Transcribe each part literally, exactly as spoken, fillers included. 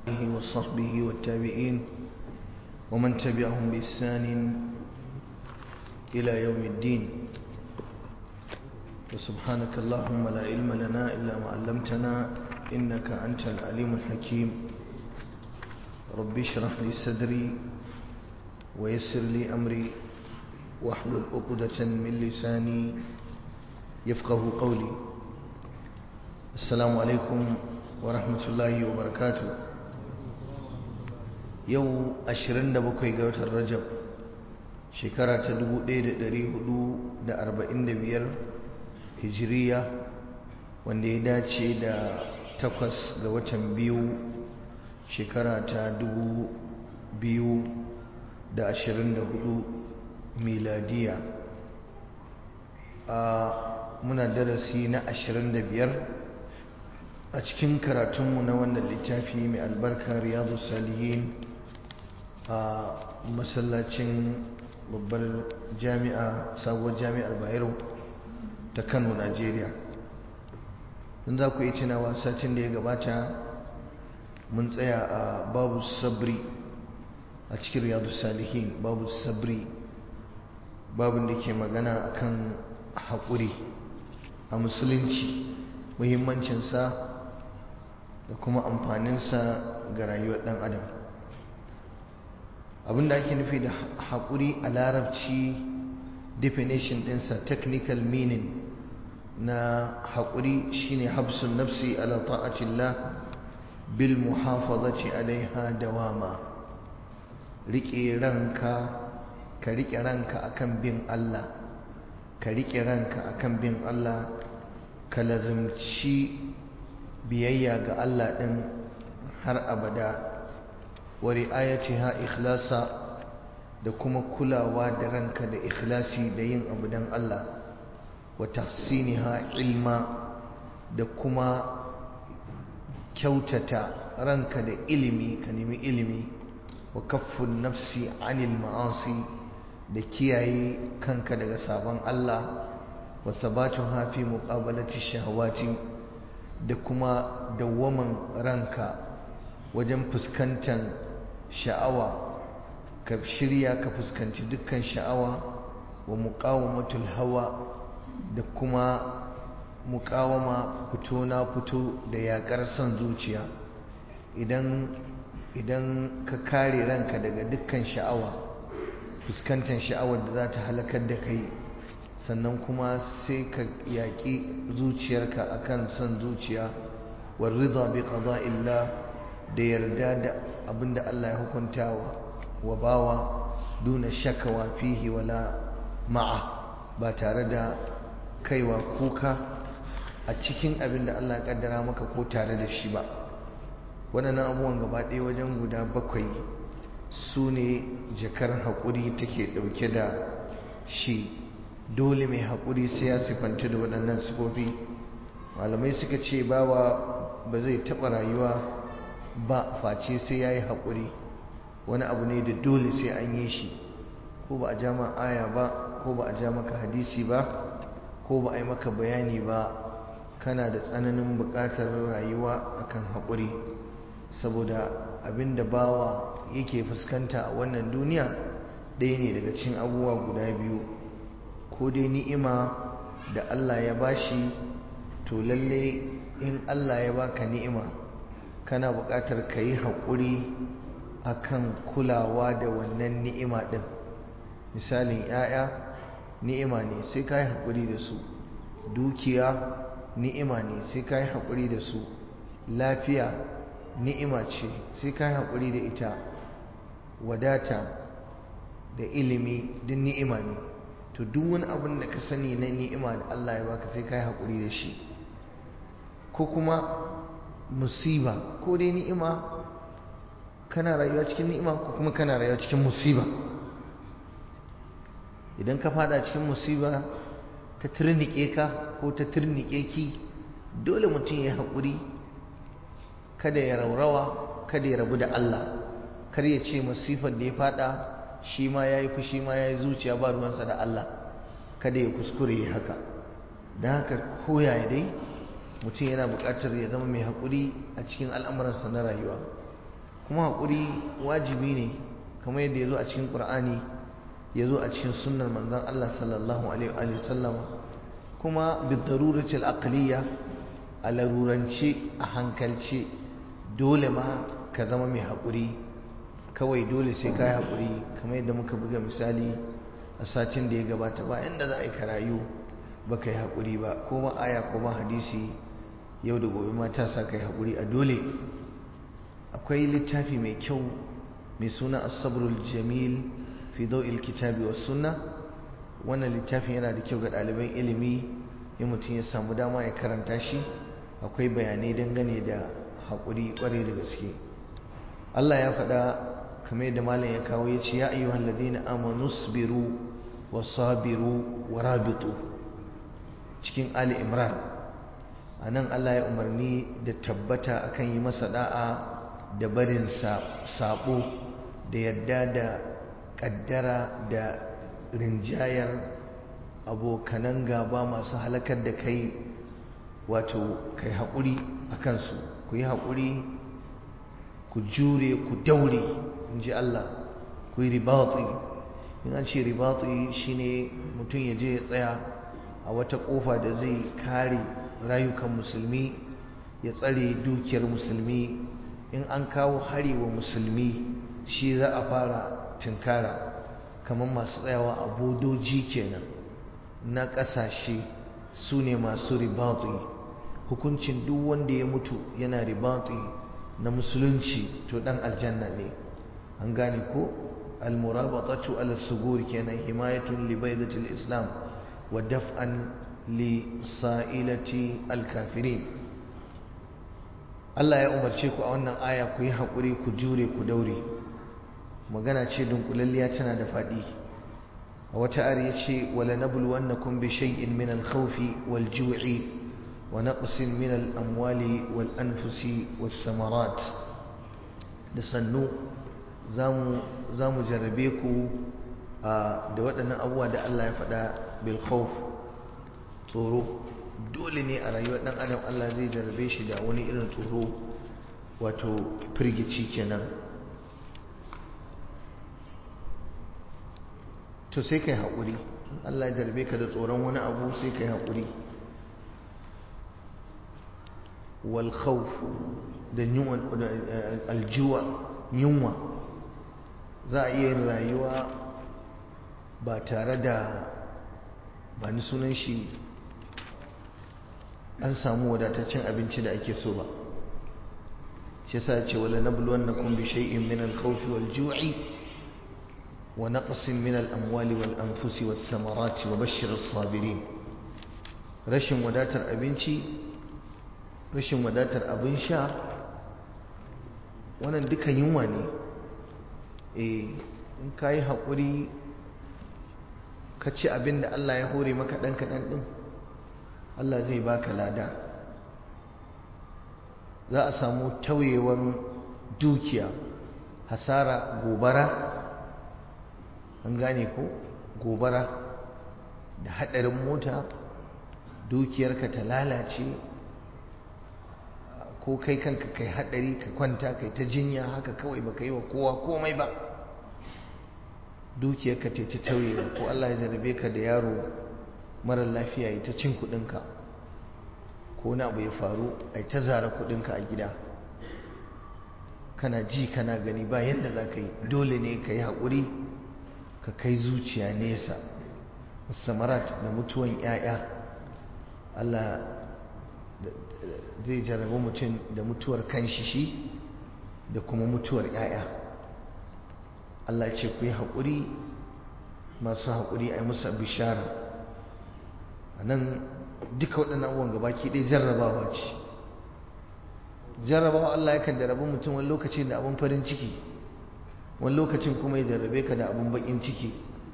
وصحبه والتابعين ومن تبعهم بإحسان إلى يوم الدين. وسبحانك اللهم لا علم لنا إلا ما علمتنا إنك أنت العليم الحكيم. رب اشرح لي صدري ويسر لي أمري واحلل عقدة من لساني يفقه قولي. السلام عليكم ورحمة الله وبركاته. يوم أشرن بكوي قوة الرجب شكرا تدبو ديد دري هدو دا أربعين دبير هجرية وانده داتشي دا تقص قوة بيو شكرا تدبو بيو دا أشرن هدو ميلادية. آه منا درسي نا أشرن دبير a cikin karatunmu na wannan littafi mai albarka riyadu salihin a masallacin babbar jami'a sabuwar jami'ar bayero ta kano najeriya. in za ku yi tunawa satin da ya gabata mun tsaya a babu sabri a cikin riyadu salihin, babu sabri, babin da ke magana akan haƙuri a musulunci, muhimmancinsa da kuma amfaninsa ga rayuwar ɗan adam. abinda ake nufi da haƙuri a larabci, definition ɗinsa, technical meaning na haƙuri shine habsun nafsi ala ta'atillah bil muhafazati alaiha dawama. riƙe ranka ka riƙe ranka akan bin Allah ka riƙe ranka akan bin Allah ka lazimci biyayya ga Allah ɗin har abada, wa ri'ayatiha ikhlasa, da kuma kulawa da ranka da ikhlasi da yin abu don Allah, wa tahsiniha ilma, da kuma kyautata ranka da ilimi, ka nemi ilimi, wa kaffun nafsi anil ma'asi, da kiyaye kanka daga sabon Allah, wa sabatuha fi muqabalati shahawati, da kuma dawwaman ranka wajen fuskantar sha'awa, ka shirya ka fuskanci dukkan sha'awa, wa muqawamatul hawa, da kuma muqawama fito na fito da yakar son zuciya. idan idan ka kare ranka daga dukkan sha'awa, fuskantar sha'awar da za ta halakar da kai, sannan kuma sai ka yaƙi zuciyarka akan son zuciya, war rida bi qada'illah, da yarda da abinda Allah ya hukunta wa bawa, duna shakawa fihi wala ma'a, ba tare da kaiwa kuka a cikin abinda Allah ya kaddara maka ko tare da shi ba. waɗannan abubuwan gaba ɗaya wajen guda bakwai su ne jakar haƙuri take ɗauke da shi. dole mai haƙuri sai ya sifanta da waɗannan sifofi. malamai suka ce bawa ba zai taɓa rayuwa ba face sai ya yi haƙuri. wani abu ne da dole sai an yi shi, ko ba a ja ma aya ba, ko ba a ja maka hadisi ba, ko ba a yi maka bayani ba, kana da tsananin buƙatar rayuwa akan haƙuri. saboda abin da bawa yake fuskanta a wannan duniya ɗaya ne daga cikin abubuwa guda biyu, ko dai ni'ima da Allah ya bashi, to lalle in Allah ya baka ni'ima kana buƙatar ka yi haƙuri akan kulawa da wannan ni'ima ɗin. misalin 'ya'ya ni'ima ne, sai ka yi haƙuri da su. dukiya ni'ima ne, sai ka yi haƙuri da su. lafiya ni'ima ce, sai ka yi haƙuri da ita. wadata da ilimi duk ni'ima ne. to duk wani abin da ka sani na ni'ima da Allah ya baka sai kai haƙuri da shi. ko kuma musiba, ko dai ni'ima kana rayuwa cikin ni'ima, ko kuma kana rayuwa cikin musiba. idan ka fada cikin musiba ta turnike ka ko ta turnike ki, dole mutum ya haƙuri, kada ya raurawa, kada ya rabu da Allah, kar ya ce masifar da ya fada shi ma ya yi fushi ma ya yi zuciya ba ruwansa da Allah, kada ya kuskure ya haka. don haka koya dai mutum yana buƙatar ya zama mai haƙuri a cikin al'amuransa na rayuwa. kuma haƙuri wajibi ne kamar yadda ya zo a cikin ƙur'ani ya zo a cikin sunnar manzon Allah sallallahu alaihi wa sallama kuma bidaruratil aqliya a larurance a hankalce dole ma ka zama mai haƙuri kawai dole sai ka yi haƙuri kamar yadda muka buga misali a satin da ya gabata ba inda za a yi karayu ba ka yi haƙuri ba ko ma aya ko ma hadisi yau da gobe ma ta sa ka yi haƙuri a dole. Akwai littafi mai kyau mai suna as-sabrul jamil fi daw'il kitabi was sunna. Wannan littafin yana da kyau ga ɗaliban ilimi in mutum ya samu dama ya karanta shi. Akwai bayanai dangane da haƙuri ƙwarai da gaske. Allah ya faɗa kamar yadda malam ya kawo ya ce ya ayyuhal ladina amanu sabiru wasabiru warabitu cikin Ali Imran. Anan Allah ya umarni da tabbata akan yi masa da'a da barin sabo da yadda da kaddara da rinjayar abokanan gaba masu halakar da kai, wato kai haƙuri a kansu, ku yi haƙuri, ku jure, ku daure, in ji Allah, ku yi ribati. In an ce ribati shine mutum ya je ya tsaya a wata ƙofa da zai kare rayukan musulmi, ya tsare dukiyar musulmi. In an kawo hari wa musulmi shi za a fara tinkara, kamar masu tsayawa a bodoji kenan na ƙasashe, su ne masu ribati. Hukuncin duk wanda ya mutu yana ribati na musulunci to dan aljanna ne. An gane ko almurabatatu ala sugur kenan, himayatun li baidatil islam wa daf'an li sa'ilati alkafirin. Allah ya umarce ku a wannan aya ku yi haƙuri, ku jure, ku daure. Magana ce dunkulalliya tana da faɗi. A wata ayar ya ce wala nabluwannakum bi shay'in min al-khawfi wal-ju'i wa naqsin min al-amwali wal-anfusi was-samarat. Da sannu zamu zamu jarrabe ku da waɗannan abubuwa da Allah ya faɗa bil khawf, tsoro. Dole ne a rayuwar ɗan adam Allah zai jarrabe shi da wani irin tsoro, wato firgici kenan. To sai kai haƙuri. Allah ya jarrabe ka da tsoron wani abu sai kai haƙuri. Wal khawf da yunwa, aljuwa, yunwa. Za a iya yin rayuwa ba tare da ba ni sunan shi an samu wadataccen abinci da ake so ba. shi yasa ce wala nabluwannakum bi shay'in min al-khawfi wal-ju'i wa naqsin min al-amwali wal-anfusi was-samarati wa bashshir as-sabirin. Rashin wadatar abinci, rashin wadatar abin sha, wannan dukan yunwa ne. eh in kai hakuri ka ci abin da Allah ya hore maka dan kadan din, Allah zai baka lada. Za a samu tauyewan dukiya, hasara, gobara, an gane ko gobara da hadarin mota, dukiyarka ta lalace, ko kai kanka kai hadari ka kwanta kai ta jinya haka kawai baka yi wa kowa komai ba, dukiyarka ta ta tauyewa, ko Allah ya jarabe ka da yaro mara lafiya ya ta cin kudinka, ko na abu ya faru ai ta zara kudinka a gida, kana ji kana gani ba yadda za ka yi, dole ne ka yi haƙuri ka kai zuciya nesa. Samarat da mutuwan 'ya'ya, Allah zai jarrabu mutum da mutuwar kanshi shi da kuma mutuwar 'ya'ya. Allah ce ku yi haƙuri, masu haƙuri a yi musu bishara. A nan duka waɗannan abubuwan gabaki ɗaya jarrabawa ce. Jarrabawa Allah yakan jarrabu mutum wani lokacin da abin farin ciki, wani lokacin kuma ya jarrabe ka da abin baƙin ciki.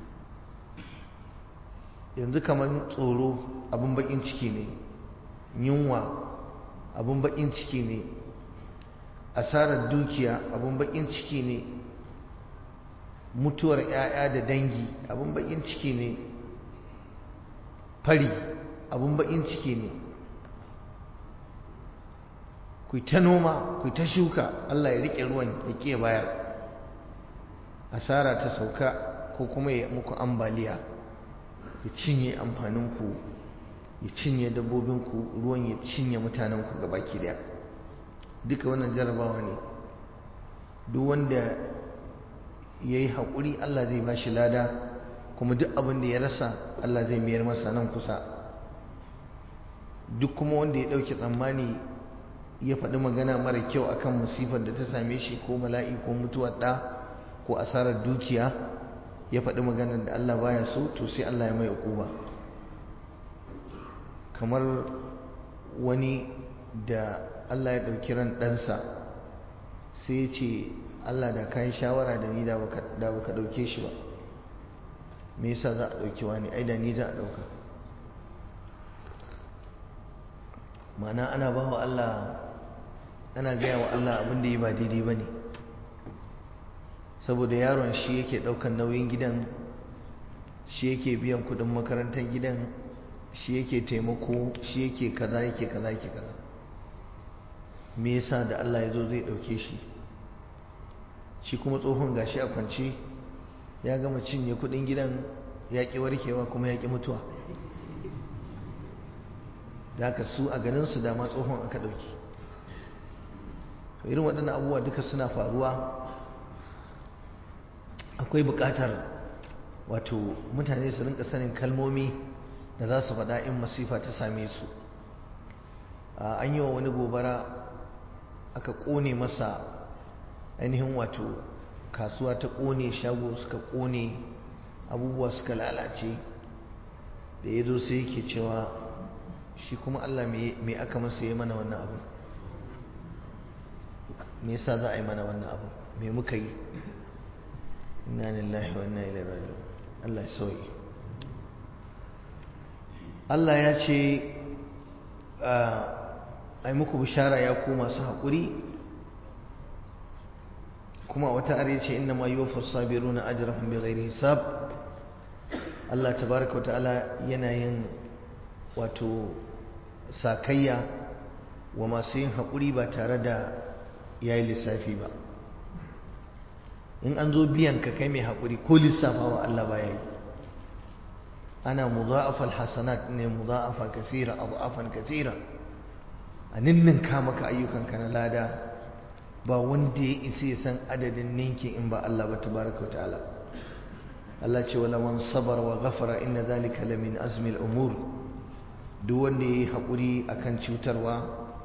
Yanzu kamar tsoro abin baƙin ciki ne, yunwa abin baƙin ciki ne, asarar dukiya abin baƙin ciki ne, mutuwar 'ya'ya da dangi abin baƙin ciki ne, fari abin baƙin ciki ne. ku ta noma ku ta shuka Allah ya rike ruwan ya ƙi bayar, asara ta sauka ko kuma ya muku ambaliya ya cinye amfaninku ya cinye dabbobinku, ruwan ya cinye mutanenku gabaki daya. Duka wannan jarabawa ne. Duk wanda ya yi haƙuri Allah zai ba shi lada, kuma duk abin da ya rasa Allah zai mayar masa nan kusa. Duk kuma wanda ya ɗauki tsammani ya faɗi magana mara kyau akan musifar da ta same shi, ko bala'i ko mutuwar ɗa ko asarar dukiya, ya faɗi maganar da Allah baya so, to sai Allah ya mai uquba. Kamar wani da Allah ya ɗauki ran ɗansa sai ya ce Allah da ka yi shawara da ni da baka ɗauke shi ba, me yasa za a ɗauki wani, ai da ni za a ɗauka. ma'ana ana ba wa Allah, ana gaya wa Allah abin da yi ba daidai ba ne, saboda yaron shi yake ɗaukan nauyin gidan, shi yake biyan kudin makarantar gidan, shi yake taimako, shi yake kaza yake kaza yake kaza. Me yasa da Allah ya zo zai ɗauke shi, shi kuma tsohon gashi a kwance ya gama cinye kudin gidan, ya ƙi warkewa kuma ya ƙi mutuwa. da haka su a ganinsu dama tsohon aka ɗauki. irin waɗannan abubuwa duka suna faruwa. Akwai buƙatar wato mutane su rinka sanin kalmomi da za su faɗa in masifa ta same su. An yi wa wani gobara aka ƙone masa ainihin wato kasuwa ta ƙone, shago suka ƙone, abubuwa suka lalace. da ya zo sai yake cewa shi kuma Allah me aka masa yi mana wannan abu, me yasa za a yi mana wannan abu, me muka yi? inna lillahi wa inna ilaihi raji'un. Allah ya sauke. Allah ya ce ai muku bishara ya ku masu haƙuri, kuma wata are ce inna ma yuwaffas sabiruna ajrahum bighairi hisab. Allah tabaraka wa ta'ala yana yin wato sakayya wa masu yin haƙuri ba tare da yayi lissafi ba. in an zo biyan ka kai mai haƙuri ko lissafawa Allah baya yi. ana mudha'afal hasanat ne, mudha'afa kaseera, adhafan kaseera, a ninninka maka ayyukanka na lada, ba wanda ya isa ya san adadin ninkin in ba Allah ba tabaraka wa ta'ala. Allah ce wala man sabara wa ghafara inna dhalika lamin azmi al-umur. duk wanda yayi haƙuri akan cutarwa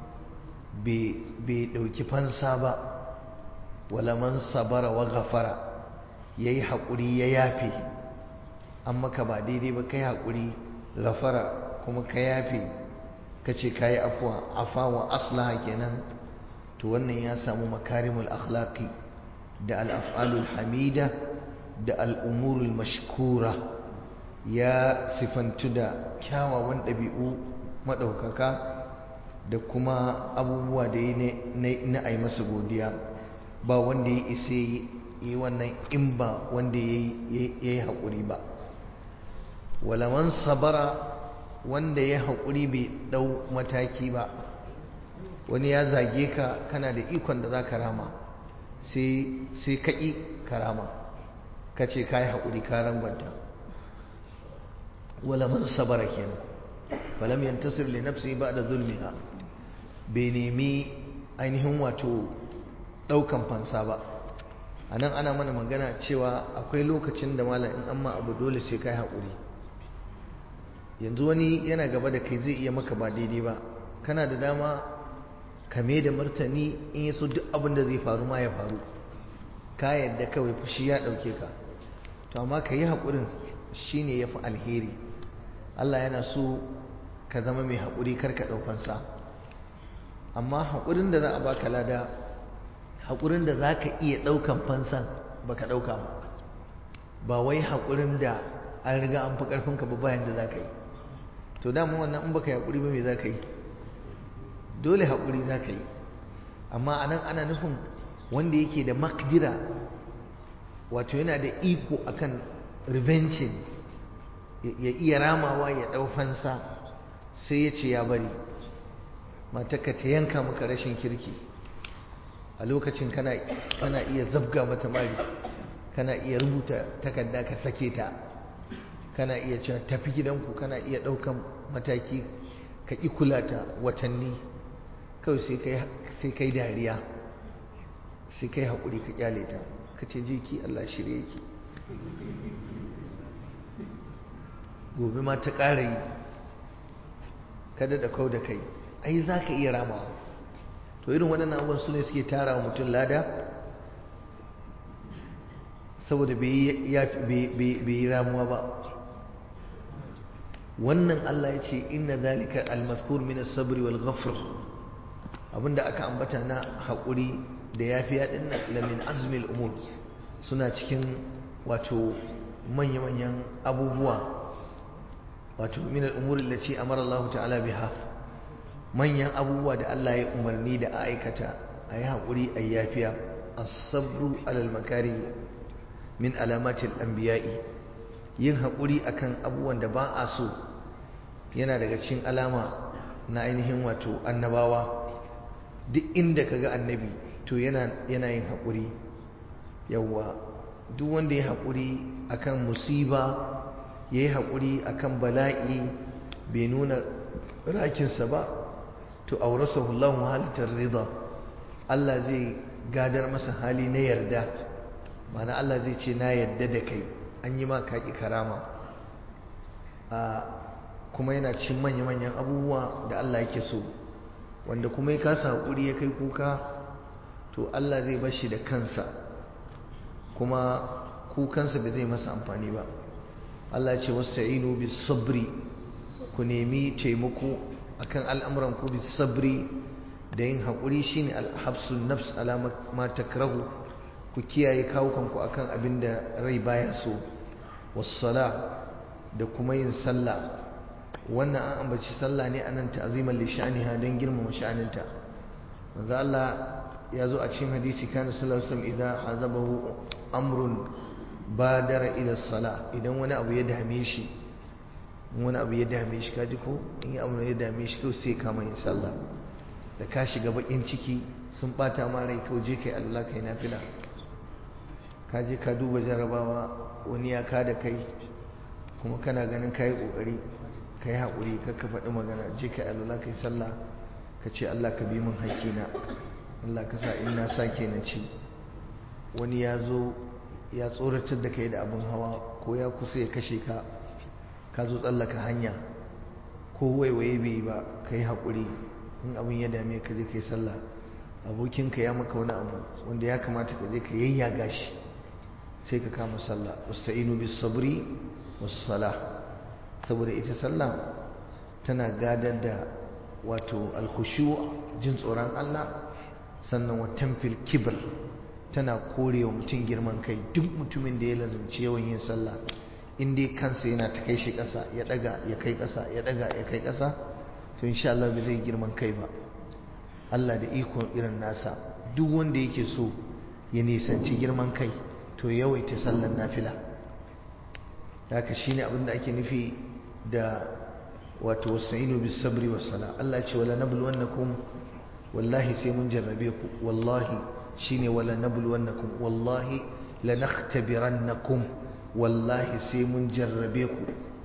bai dauki fansa ba, wala man sabara wa ghafara, yayi haƙuri ya yafe, an maka ba daidai ba kai haƙuri, ghafara kuma ka yafe, kace kai afwa, afa wa aslaha kenan, to wannan ya samu makarimul akhlaqi da al-af'alul hamida da al-umurul mashkura, ya sifantu da kyawawan ɗabi'u madaukaka da kuma abubuwa da yi na ai masa godiya. ba wanda ya isa yi wannan in ba wanda ya yi haƙuri ba. wala man sabara, wanda ya haƙuri bai ɗau mataki ba. wani ya zage ka, kana da ikon da za ka rama, sai ka ƙi karama, ka ce ka yi haƙuri ka rangwanta. wala man sabara kenan, falam yantasir li nafsi ba'da zulmiha, bai nemi ainihin wato ɗaukan fansa ba. a nan ana mana magana cewa akwai lokacin da malam in amma abu dole sai kai haƙuri. yanzu wani yana gaba da kai zai iya maka ba daidai ba, kana da dama kame da martani, in yaso duk abin da zai faru ma ya faru, ka yadda kawai fushi ya ɗauke ka. to amma ka yi haƙurin shi ne ya fi alheri. Allah yana so ka zama mai haƙuri, kar ka ɗaukansa. amma haƙurin da za a baka lada, haƙurin da za ka iya ɗaukan fansan ba ka ɗauka ba, ba wai haƙurin da an riga an fi ƙarfinka ba bayan da za ka yi. to dama wannan in baka yi haƙuri ba me za ka yi? dole haƙuri za ka yi. amma a nan ana nufin wanda yake da makdira, wato yana da iko akan revencing, ya iya ramawa ya ɗau fansa, sai ya ce ya bari. matarka ta yanka maka rashin kirki a lokacin kana kana iya zabga mata mari, kana iya rubuta takarda ka sake ta, kana iya cewa tafi gidanku, kana iya ɗaukan mataki ka ƙi kula ta watanni, kawai sai kai dariya, sai kai haƙuri ka ƙyale ta, ka ce je ki Allah shirye ki, gobe ma ta ƙara yi, kada da kau da kai, ai za ka iya ramawa. To irin waɗannan abubuwan su ne suke tara wa mutum lada saboda bai yi ramuwa ba. Wannan Allah ya ce inna zalika al-mazkur min as-sabri wal ghafr, abinda aka ambata na haƙuri da yafiya din nan la min azmi al-umur, suna cikin wato manya-manyan abubuwa, wato min al-umur allati amara Allah ta'ala biha, manyan abubuwa da Allah ya umarni da a aikata, a yi haƙuri a yafiya. As-sabru alal makari min alamatil anbiya'i, yin haƙuri akan abubuwan da ba a so yana daga cikin alama na ainihin wato annabawa. Duk inda kaga annabi to yana yana yin haƙuri. Yawwa, duk wanda ya haƙuri akan musiba, ya yi haƙuri akan bala'i, bai nuna rakinsa ba, to aurasahu Allahu halatar rida, Allah zai gadar masa hali na yarda, mana Allah zai ce na yarda da kai, an yi ma kaki karama. A kuma yana cikin manya-manyan abubuwa da Allah yake so, wanda kuma ya kasa haƙuri ya kai kuka, to Allah zai bar shi da kansa, kuma kukansa bai zai masa amfani ba. Allah ya ce wasta'inu bis sabri, ku nemi taimako akan al'amuran ku bis sabri, da yin haƙuri shine al-habsun nafs ala ma takrahu, ku kiyaye kawukanku akan abin da rai baya so. Was-sala, da kuma yin sallah. Wannan an ambaci sallah ne anan ta'ziman li sha'niha, dan girmama sha'aninta. manzo Allah ya zo a cikin hadisi kana sallallahu alaihi wasallam idan hazabahu amrun badara ila salah, idan wani abu ya dame shi wani abu ya dame shi kaji ko in abu ya dame shi to sai kama yin sallah. Da ka shiga bakin ciki sun bata ma rai, to je kai Allah kai nafila. Ka je ka duba jarabawa, wani ya kada kai kuma kana ganin kai kokari, kai hakuri, ka ka faɗi magana, je kai Allah kai sallah, ka ce Allah ka bi min haƙƙina, Allah ka sa in na sake na ci. Wani ya zo ya tsoratar da kai da abin hawa, ko ya kusa ya kashe ka, ka zo tsallaka hanya, ko waiwaye bai yi ba, ka yi haƙuri. In abin ya dame ka je ka yi sallah. Abokinka ya maka wani abu wanda ya kamata ka je ka yayyaga shi, sai ka kama sallah. Wasta'inu bis sabri was salah, saboda ita sallah tana gadar da wato al-khushu', jin tsoron Allah, sannan wa tanfil kibr, tana korewa mutum girman kai. Duk mutumin da ya lazumci yawan yin sallah, in dai kansa yana ta kai shi ƙasa, ya daga ya kai ƙasa, ya daga ya kai ƙasa, to insha Allah bai zai girman kai ba. Allah da ikon irin nasa, duk wanda yake so ya nisanci girman kai, to yawaita sallar nafila. Haka shine abin da ake nufi da wato wasta'inu bis sabri was sala. Allah ce wala nabluwannakum, wallahi sai mun jarrabe ku. Wallahi shine wala nabluwannakum, wallahi lanakhtabirannakum, wallahi sai mun jarrabe ku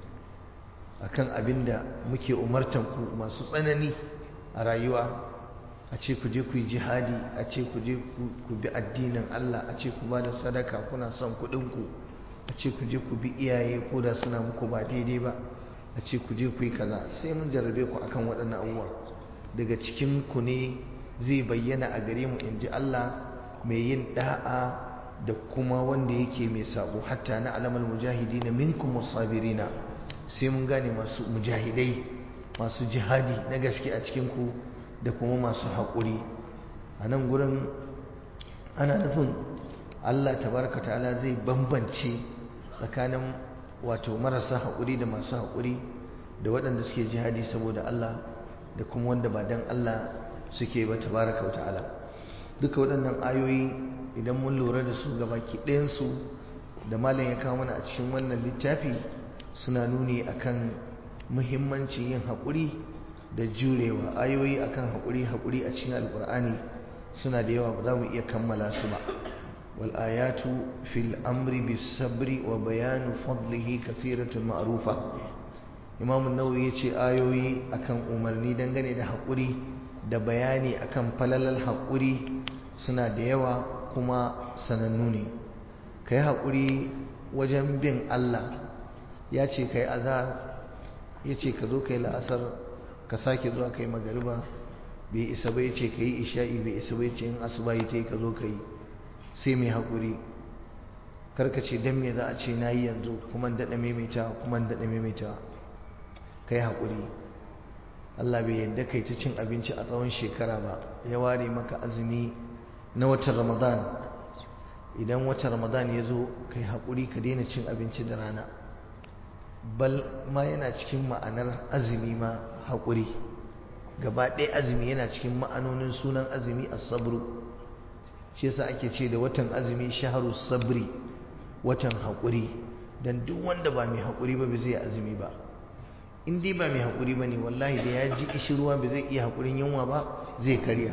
akan abinda muke umartan ku masu tsanani a rayuwa. A ce ku je ku yi jihadi, a ce ku je ku bi addinin Allah, a ce ku ba da sadaka kuna son kuɗin ku, a ce ku je ku bi iyaye ko da suna muku ba daidai ba, a ce ku je ku yi kaza. Sai mun jarrabe ku akan waɗannan abubuwa. Daga cikin ku ne zai bayyana a gare mu, in ji Allah, mai yin da'a da kuma wanda yake mai sabo. Hatta na alamal mujahidina minkum wasabirina, sai mun gane masu mujahidai, masu jihadi na gaske a cikin ku, da kuma masu haƙuri. A nan gurin ana nufin Allah tabaraka ta'ala zai bambance tsakanin wato marasa haƙuri da masu haƙuri, da waɗanda suke jihadi saboda Allah, da kuma wanda ba dan Allah suke ba tabaraka ta'ala. Duka waɗannan ayoyi idan mun lura da su gabaki ɗayansu da malam ya kawo mana a cikin wannan littafi, suna nuni akan muhimmancin yin haƙuri da jurewa. Ayoyi akan haƙuri haƙuri a cikin alƙur'ani suna da yawa, ba za mu iya kammala su ba. wal ayatu fil amri bis sabri wa bayanu fadlihi kathiratun ma'rufa. Imam an-Nawawi yace ayoyi akan umarni dangane da haƙuri da bayani akan falalal haƙuri suna da yawa kuma sanannu ne. Kai haƙuri wajen bin Allah, ya ce kai azhar, ya ce ka zo kai la'asar, ka sake zuwa kai magariba, bai isa bai ce ka yi isha'i, bai isa bai ce in asuba yi ta yi ka zo ka yi, sai mai haƙuri. Karka ce don me za a ce na yi yanzu kuma daɗa maimaita kuma daɗa maimaita. Kai haƙuri. Allah bai yadda kai ta cin abinci a tsawon shekara ba, ya ware maka azumi na watan Ramadan. Idan watan Ramadan ya zo kai haƙuri ka daina cin abinci da rana. Bal ma yana cikin ma'anar azumi ma haƙuri. Gaba ɗaya azumi yana cikin ma'anonin sunan azumi as-sabru. Shi yasa ake ce da watan azumi shahru sabri, watan haƙuri. Dan duk wanda ba mai haƙuri ba bai zai azumi ba. In dai ba mai haƙuri ba ne, wallahi da ya ji ƙishirwa ba zai iya haƙurin yunwa ba, zai karya.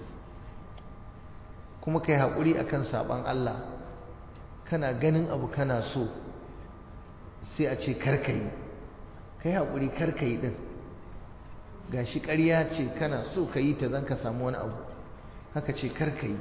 Kuma kai haƙuri akan saɓan Allah, kana ganin abu kana so sai a ce karkayi, kai haƙuri karkayi ɗin. Gashi ƙarya ce kana so ka yi ta zan ka samu wani abu, haka ce karkayi.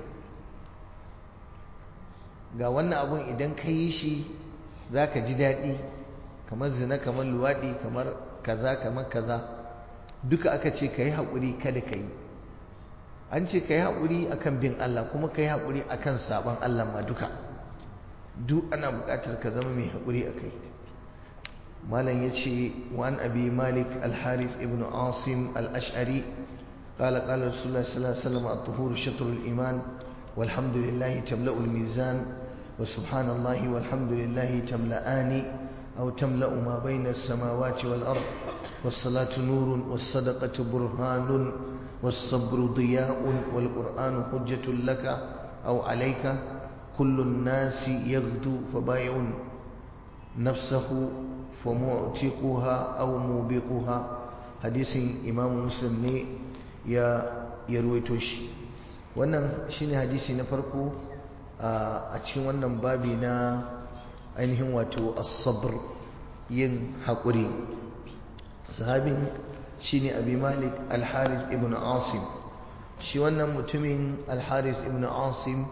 Ga wannan abun idan ka yi shi za ka ji daɗi, kamar zina, kamar luwaɗi, kamar kaza, kamar kaza, duka aka ce ka yi haƙuri kada ka yi. An ce ka yi haƙuri akan bin Allah, kuma ka yi haƙuri akan saɓon Allah ma duka. Duk ana buƙatar ka zama mai haƙuri a kai. Malam ya ce, wa'an abi Malik al-Harith ibn Asim al-Ash'ari, قال قال رسول الله صلى الله عليه وسلم الطهور شطر الإيمان والحمد لله تملأ الميزان وسبحان الله والحمد لله تملأان أو تملأ ما بين السماوات والأرض والصلاة نور والصدقة برهان والصبر ضياء والقرآن حجة لك أو عليك كل الناس يغدو فبايع نفسه فمعتقها أو موبقها. حديث إمام مسلم ne ya yarwaito shi. Wannan shine hadisi na farko a cikin wannan babi na ainihin wato as-sabr, yin haƙuri. Sahabin shine Abi Malik al-Harith ibn Asim. Shi wannan mutumin al-Harith ibn Asim,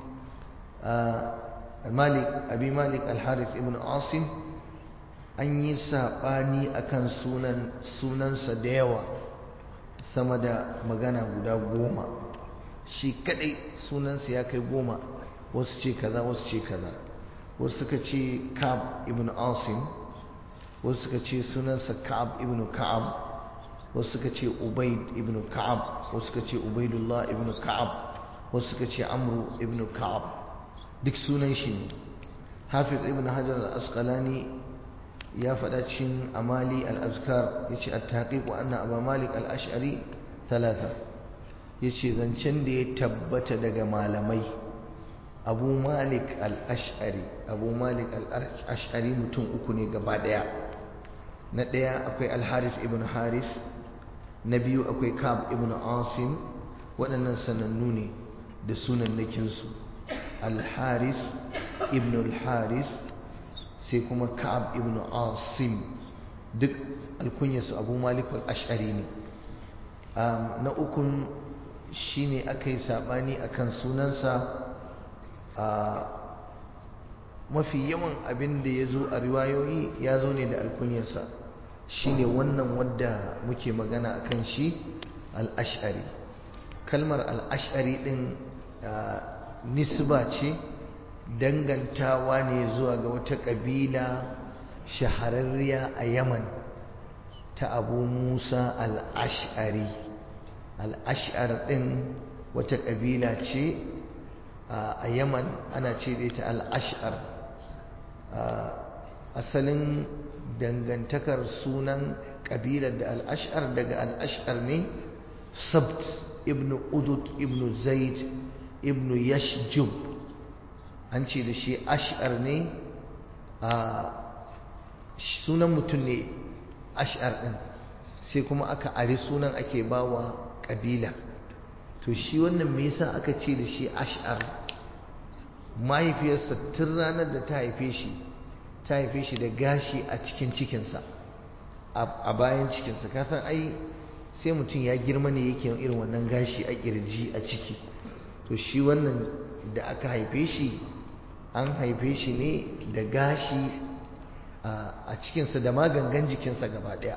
Malik Abi Malik al-Harith ibn Asim, an yi saɓani akan sunan sunansa da yawa, sama da magana guda goma. Shi kadai sunansa ya kai goma, wasu ce kaza wasu ce kaza. Wasu suka ce Ka'ab ibn Asim, wasu suka ce sunansa Ka'ab ibn Ka'ab, wasu suka ce Ubayd ibn Ka'ab, wasu suka ce Ubaydullah ibn Ka'ab, wasu suka ce Amru ibn Ka'ab. Duk sunan shi ne. Hafiz ibn Hajar al-Asqalani ya faɗa cikin Amali al-Azkar, yace at-taqiq wa anna Aba Malik al-Ash'ari thalatha. Yace zancen da ya tabbata daga malamai, Abu Malik al-Ash'ari, Abu Malik al-Ash'ari mutum uku ne gaba daya. Na daya akwai al-Harith ibn Harith, na biyu akwai Ka'ab ibn Asim. Waɗannan sanannu ne da sunannakin su, al-Harith ibn al-Harith, sai kuma Ka'ab ibn Asim, duk alkunyarsu Abu Malik al-Ash'ari ne. Na ukun shine akai sabani akan sunansa. Mafi yawan abin da ya zo a riwayoyi ya zo ne da alkunyarsa, shine wannan wadda muke magana akan shi, al-Ash'ari. Kalmar al-Ash'ari din nisba ce, dangantawa ne zuwa ga wata ƙabila shahararriya a Yaman ta Abu Musa al-Ash'ari. Al-Ash'ar ɗin wata ƙabila ce a Yaman, ana ce da ita al-Ash'ar. Asalin dangantakar sunan ƙabilar da al-Ash'ar daga al-Ash'ar ne. Sabt ibn Udud ibn Zaid ibn Yashjub, an ce da shi Ash'ar ne. A sunan mutum ne Ash'ar ɗin, sai kuma aka ari sunan ake bawa kabila. to shi wannan me yasa aka ce da shi ash'ar? mahaifiyarsa tun ranar da ta haife shi ta haife shi da gashi a cikin cikinsa, a bayan cikinsa. kasan ai sai mutum ya girma ne yake irin wannan gashi a kirji a ciki. to shi wannan da aka haife shi an haife shi ne da gashi a cikinsa da magangan jikinsa gaba daya.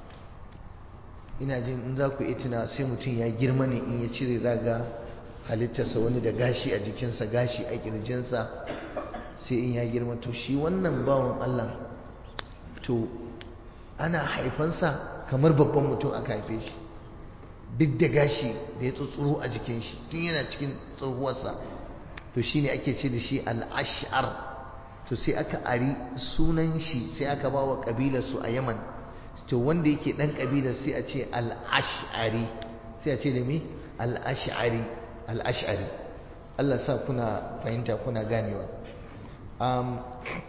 ina jin in za ku iya tuna sai mutum ya girma ne in ya cire zaga halittarsa wani da gashi a jikinsa, gashi a kirjinsa, sai in ya girma. to shi wannan bawan Allah to ana haifansa kamar babban mutum aka haife shi, duk da gashi da ya tsutsuro a jikin shi tun yana cikin tsohuwarsa. to shi ne ake ce da shi al'ash'ar. to sai aka ari sunan shi sai aka ba wa ƙabilarsu a Yaman. to wanda yake ɗan ƙabilar sai a ce al'ash'ari, sai a ce da me al'ash'ari, al'ash'ari. Allah sa kuna fahimta, kuna ganewa. um,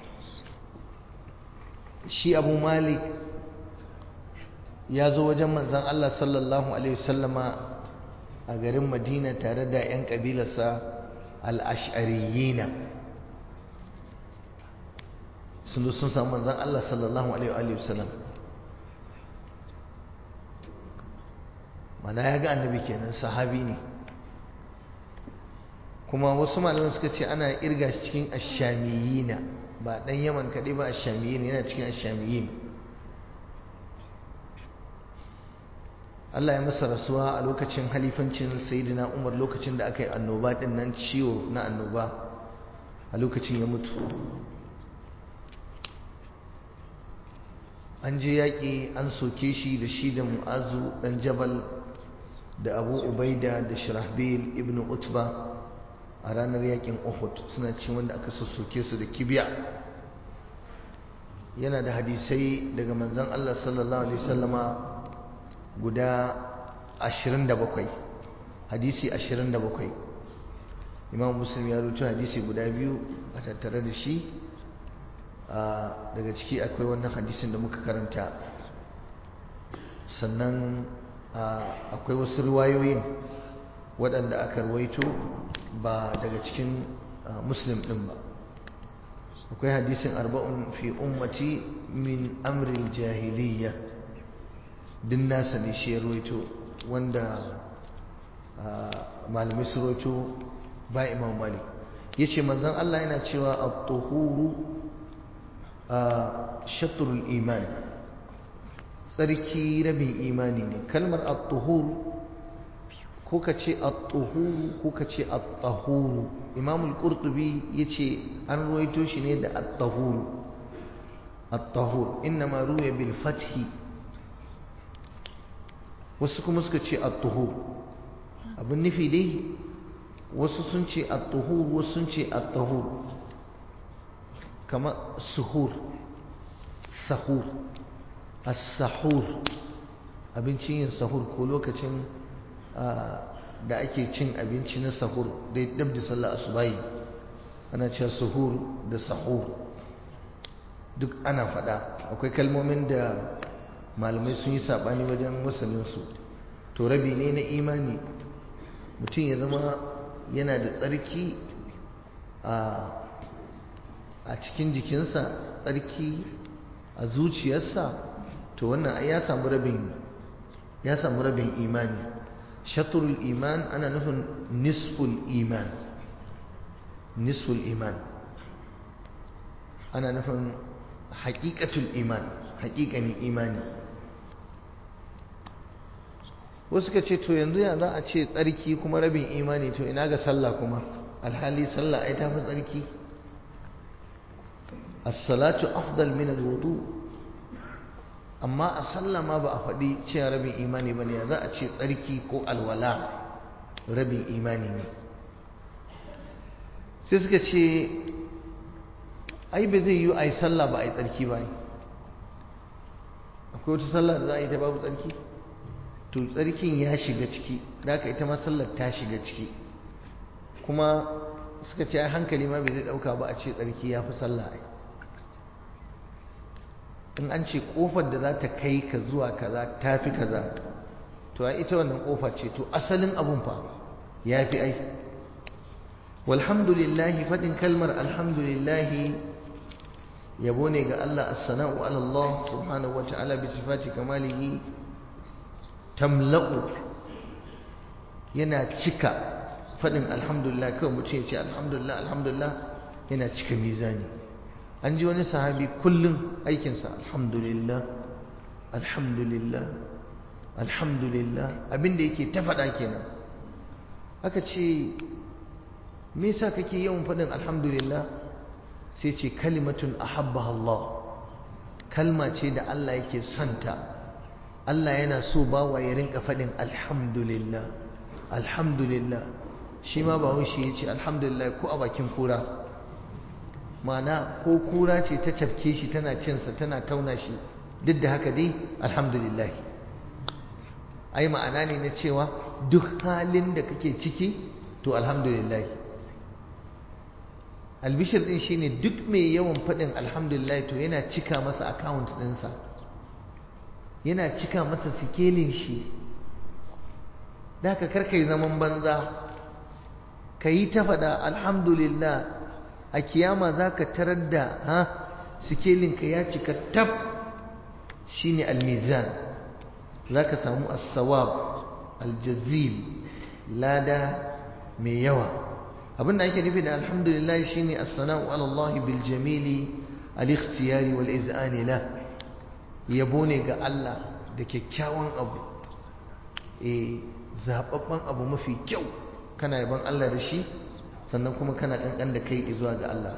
shi Abu Malik ya zo wajen manzon Allah sallallahu alaihi wasallama a garin Madina tare da 'yan ƙabilarsa al'ash'ariyina. sun zo sun samu manzon Allah sallallahu alaihi wasallam, mana ya ga annabi kenan, sahabi ne. kuma wasu malaman suka ce ana irga shi cikin ashamiyina, ba dan Yaman kaɗai ba, ashamiyin yana cikin ashamiyin. Allah ya masa rasuwa a lokacin halifancin Sayyidina Umar, lokacin da aka yi annoba din nan, ciwo na annoba, a lokacin ya mutu. an je yaƙi an soke shi da shi da Mu'azu ɗan Jabal da Abu Ubaida da Shirahbil ibn Utba a ranar yaƙin Uhud. suna cikin wanda aka sossoke su da kibiya. yana da hadisai daga manzon Allah sallallahu alaihi wasallama guda ashirin da bakwai, hadisi ashirin da bakwai. Imam Muslim ya rubuta hadisi guda biyu a tattare da shi. daga ciki akwai wannan hadisin da muka karanta. sannan akwai wasu riwayoyin waɗanda aka ruwaito ba daga cikin Muslim ɗin ba. akwai hadisin arba'un fi ummati min amril jahiliya, din nasa ne shi ya ruwaito, wanda malamai su ruwaito ba Imam Malik. yace manzon Allah yana cewa at-tuhuru shatrul iman, tsarki rabin imani ne. kalmar at-tuhur ko ka ce at-tuhuru ko ka ce at-tahuru. Imam al-Qurtubi yace an ruwaito shi ne da at-tahuru, at-tahur inma ruwiya bil fathi. wasu kuma suka ce at-tuhur. abin nufi dai wasu sun ce at-tuhur, wasu sun ce at-tahur. kama suhur, sahur, as-sahur, abincin yin sahur ko lokacin da ake cin abinci na sahur dai dab da sallar asubahi ana cewa suhur da sahur, duk ana faɗa. akwai kalmomin da malamai sun yi saɓani wajen wasalinsu. to rabi ne na imani, mutum ya zama yana da tsarki a a cikin jikinsa, tsarki a zuciyarsa, to wannan ya samu rabin ya samu rabin imani. shatrul iman ana nufin nisful iman, nisful iman ana nufin haqiqatul iman, haqiqanin imani. wasu ka ce to yanzu ya za a ce tsarki kuma rabin imani, to ina ga sallah kuma, alhali sallah ai ta fi tsarki. as-salatu afdal min al-wudu, amma a sallah ma ba a faɗi cewa rabin imani bane, ya za a ce tsarki ko alwala rabin imani ne. sai suka ce ai ba zai yi ai sallah ba ai tsarki ba. akwai wata sallah da za a yi ta babu tsarki? to tsarkin ya shiga ciki, da aka ita ma sallar ta shiga ciki. kuma suka ce ai hankali ma bai zai ɗauka ba a ce tsarki ya fi sallah ai. in an ce kofar da za ta kai ka zuwa kaza ta fi kaza to a ita wannan kofa ce to asalin abun fa ya fi ai walhamdulillahi faɗin kalmar alhamdulillahi yabo ne ga Allah as-sana'u ala Allah subhanahu wa ta'ala bi sifati kamalihi tamla'u yana cika faɗin alhamdulillah kawai mutum ya ce alhamdulillah alhamdulillah yana cika mizani an ji wani sahabi kullum aikinsa alhamdulillah alhamdulillah alhamdulillah abinda yake ta faɗa kenan aka ce me yasa kake yawan faɗin alhamdulillah sai ce kalimatun ahabbaha Allah kalma ce da Allah yake santa Allah yana so bawa ya rinka faɗin alhamdulillah alhamdulillah shi ma ba shi ya ce alhamdulillah ko a bakin kura mana ko kura ce ta cafke shi tana cinsa tana tauna shi duk da haka dai alhamdulillah ai ma'ana ne na cewa duk halin da kake ciki to alhamdulillah albishir din shine duk mai yawan faɗin alhamdulillah to yana cika masa account ɗinsa yana cika masa sikelin shi da haka karka yi zaman banza ka yi ta faɗa alhamdulillah a kiyama za ka tarar da ha sikelinka ya cika tab shine almizan za ka samu as-sawab aljazil lada mai yawa abinda ake nufi da alhamdulillah shine as-sana'u ala Allah bil jamili al-ikhtiyari wal iz'ani la yabo ne ga Allah da kyakkyawan abu eh zababban abu mafi kyau kana yaban Allah da shi sannan kuma kana kankan da kai zuwa ga Allah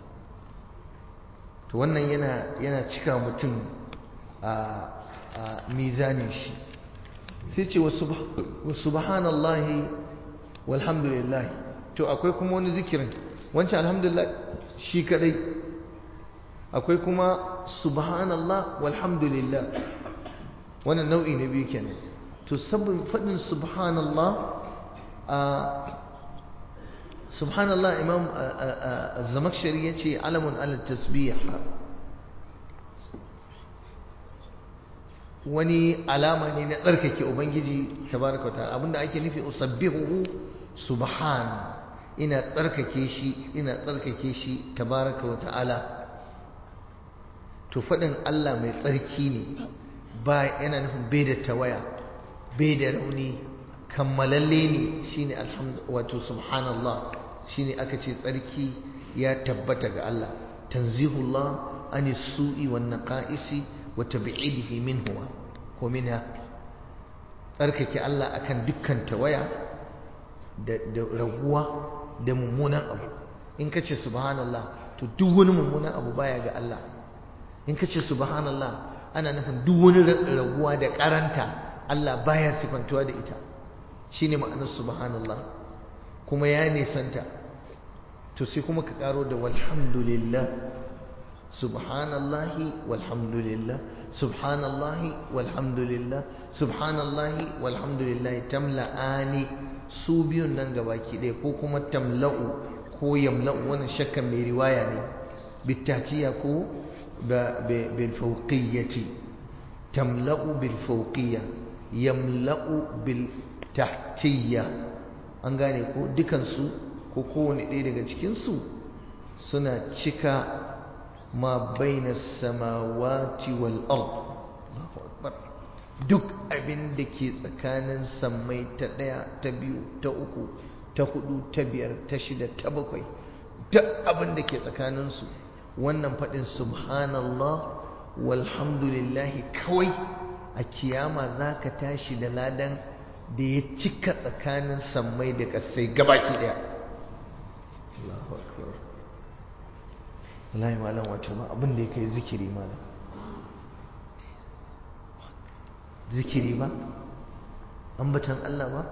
to wannan yana yana cika mutum a mizanin shi sai ce wa subhanallahi walhamdulillah to akwai kuma wani zikirin wancan alhamdulillah shi kadai akwai kuma subhanallah walhamdulillah wannan nau'i na biyu kenan to sabbin fadin subhanallah a subhanallah imam az-zamakhshari yace alamun ala tasbih wani alama ne na tsarkake ubangiji tabaraka ta'ala abinda ake nufi usabbihu subhan ina tsarkake shi ina tsarkake shi tabaraka wa ta'ala to fadin Allah mai tsarki ne ba yana nufin bai da tawaya bai da rauni kammalalle ne shine alhamdu wato subhanallah shine aka ce tsarki ya tabbata ga Allah tanzihullah anis su'i wan naqaisi wa tab'idihi minhu ko minha tsarkake Allah akan dukkan tawaya da da raguwa da mummunan abu in kace subhanallah to duk wani mummunan abu baya ga Allah in kace subhanallah ana nufin duk wani raguwa da karanta Allah baya sifantuwa da ita shine ma'anar subhanallah kuma ya nisanta to sai kuma ka karo da walhamdulillah subhanallahi walhamdulillah subhanallahi walhamdulillah subhanallahi walhamdulillah tamla'ani su biyun nan gabaki ɗaya ko kuma tamla'u ko yamla'u wannan shakkan mai riwaya ne bitatiya ko da bil fawqiyyati tamla'u bil fawqiyya yamla'u bil tahtiyya an gane ko dukansu ko kowane ɗaya daga cikinsu suna cika ma baina samawati wal ard Allahu akbar duk abin da ke tsakanin sammai ta ɗaya ta biyu ta uku ta hudu ta biyar ta shida ta bakwai duk abin da ke tsakaninsu wannan faɗin subhanallah walhamdulillahi kawai a kiyama za ka tashi da ladan da ya cika tsakanin sammai da ƙasai gabaki ɗaya Allahu akbar wallahi malam wato ma abin da ya kai zikiri malam zikiri ba ambatan Allah ba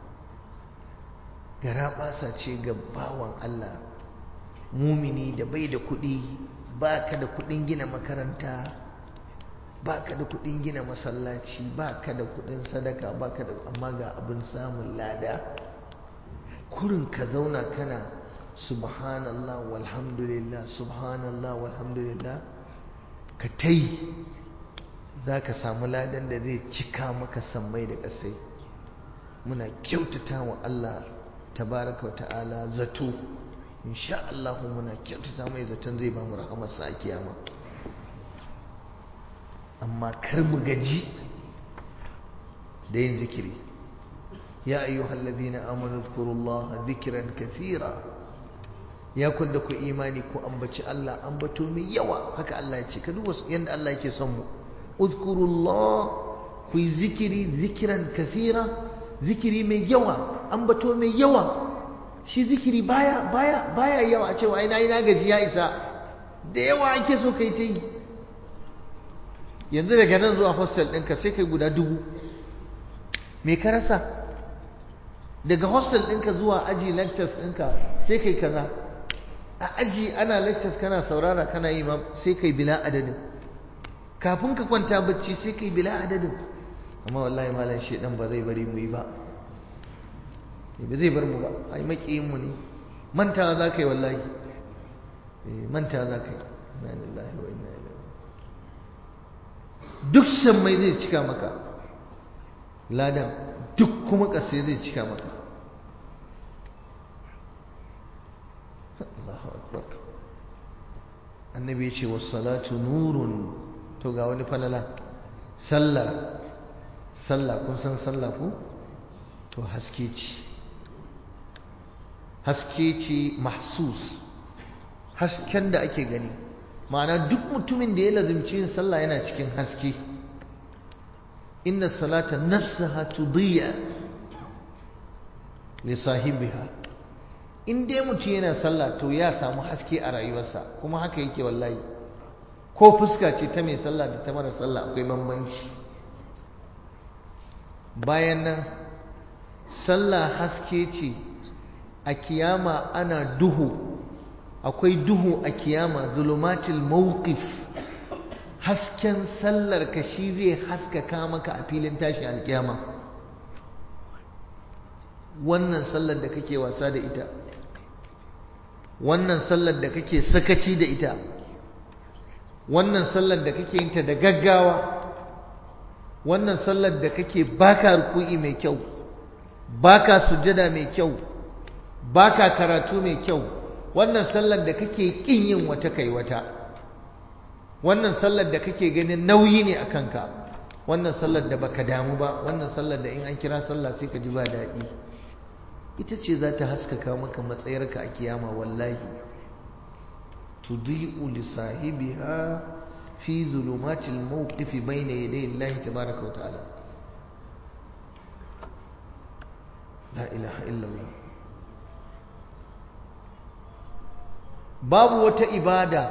gara basa ce ga bawan Allah mumini da bai da kuɗi baka da kuɗin gina makaranta baka da kuɗin gina masallaci baka da kuɗin sadaka baka da amma ga abin samun lada kurin ka zauna kana subhanallah walhamdulillah subhanallah walhamdulillah ka tai za ka samu ladan da zai cika maka sammai da ƙasai. Muna kyautata wa Allah tabaraka wa ta'ala zato, insha Allah muna kyautata mai zaton zai ba mu rahamarsa a kiyama. Amma kar mu gaji da yin zikiri. ya ayyuhal ladhina amanu dhkurullaha dhikran kathira, ya kun da ku imani ku ambaci Allah ambato mai yawa. Haka Allah ya ce, ka duba yanda Allah yake son mu. uzkurullah, ku yi zikiri zikiran kathira, zikiri mai yawa, ambato mai yawa. Shi zikiri baya baya baya yawa a cewa ai nayi na gaji ya isa, da yawa ake so kai ta yi. Yanzu daga nan zuwa hostel ɗinka sai kai guda dubu, me ka rasa? Daga hostel ɗinka zuwa aji lectures ɗinka sai kai kaza, a aji ana lectures kana saurara kana yi ma sai kai bila adadin, kafin ka kwanta bacci sai kai bila adadin. Amma wallahi malam shedan ba zai bari mu yi ba, ba zai bar mu ba, ai makiyin mu ne. Mantawa za ka yi wallahi, mantawa za ka yi. Inna lillahi wa inna ilaihi. Duk sammai zai cika maka ladan, duk kuma ƙasa zai cika maka. Allahu akbar. Annabi ya ce was salatu nurun. To ga wani falala, sallah sallah kun san sallah ku? To haske ce, haske ce mahsus, hasken da ake gani. Ma'ana duk mutumin da ya lazimci yin sallah yana cikin haske. Inna salata nafsaha tudiyya li sahibiha. In dai mutum yana sallah to ya samu haske a rayuwarsa, kuma haka yake wallahi. Ko fuska ce ta mai sallah da ta mara sallah akwai bambanci. Bayan nan sallah haske ce, a kiyama ana duhu, akwai duhu a kiyama, zulumatul mawqif. Hasken sallar ka shi zai haskaka maka a filin tashi alkiyama. Wannan sallar da kake wasa da ita, wannan sallar da kake sakaci da ita, wannan sallar da kake yin ta da gaggawa, wannan sallar da kake baka ruku'i mai kyau, baka sujjada mai kyau, baka karatu mai kyau, wannan sallar da kake kin yin wata kai wata, wannan sallar da kake ganin nauyi ne a kanka, wannan sallar da baka damu ba, wannan sallar da in an kira sallah sai ka ji ba daɗi, ita ce za ta haskaka maka matsayarka a kiyama wallahi. tudi'u li sahibiha fi zulumatil mawqifi bayna yaday Allah tabaaraka wa ta'ala. La ilaha illallah. Babu wata ibada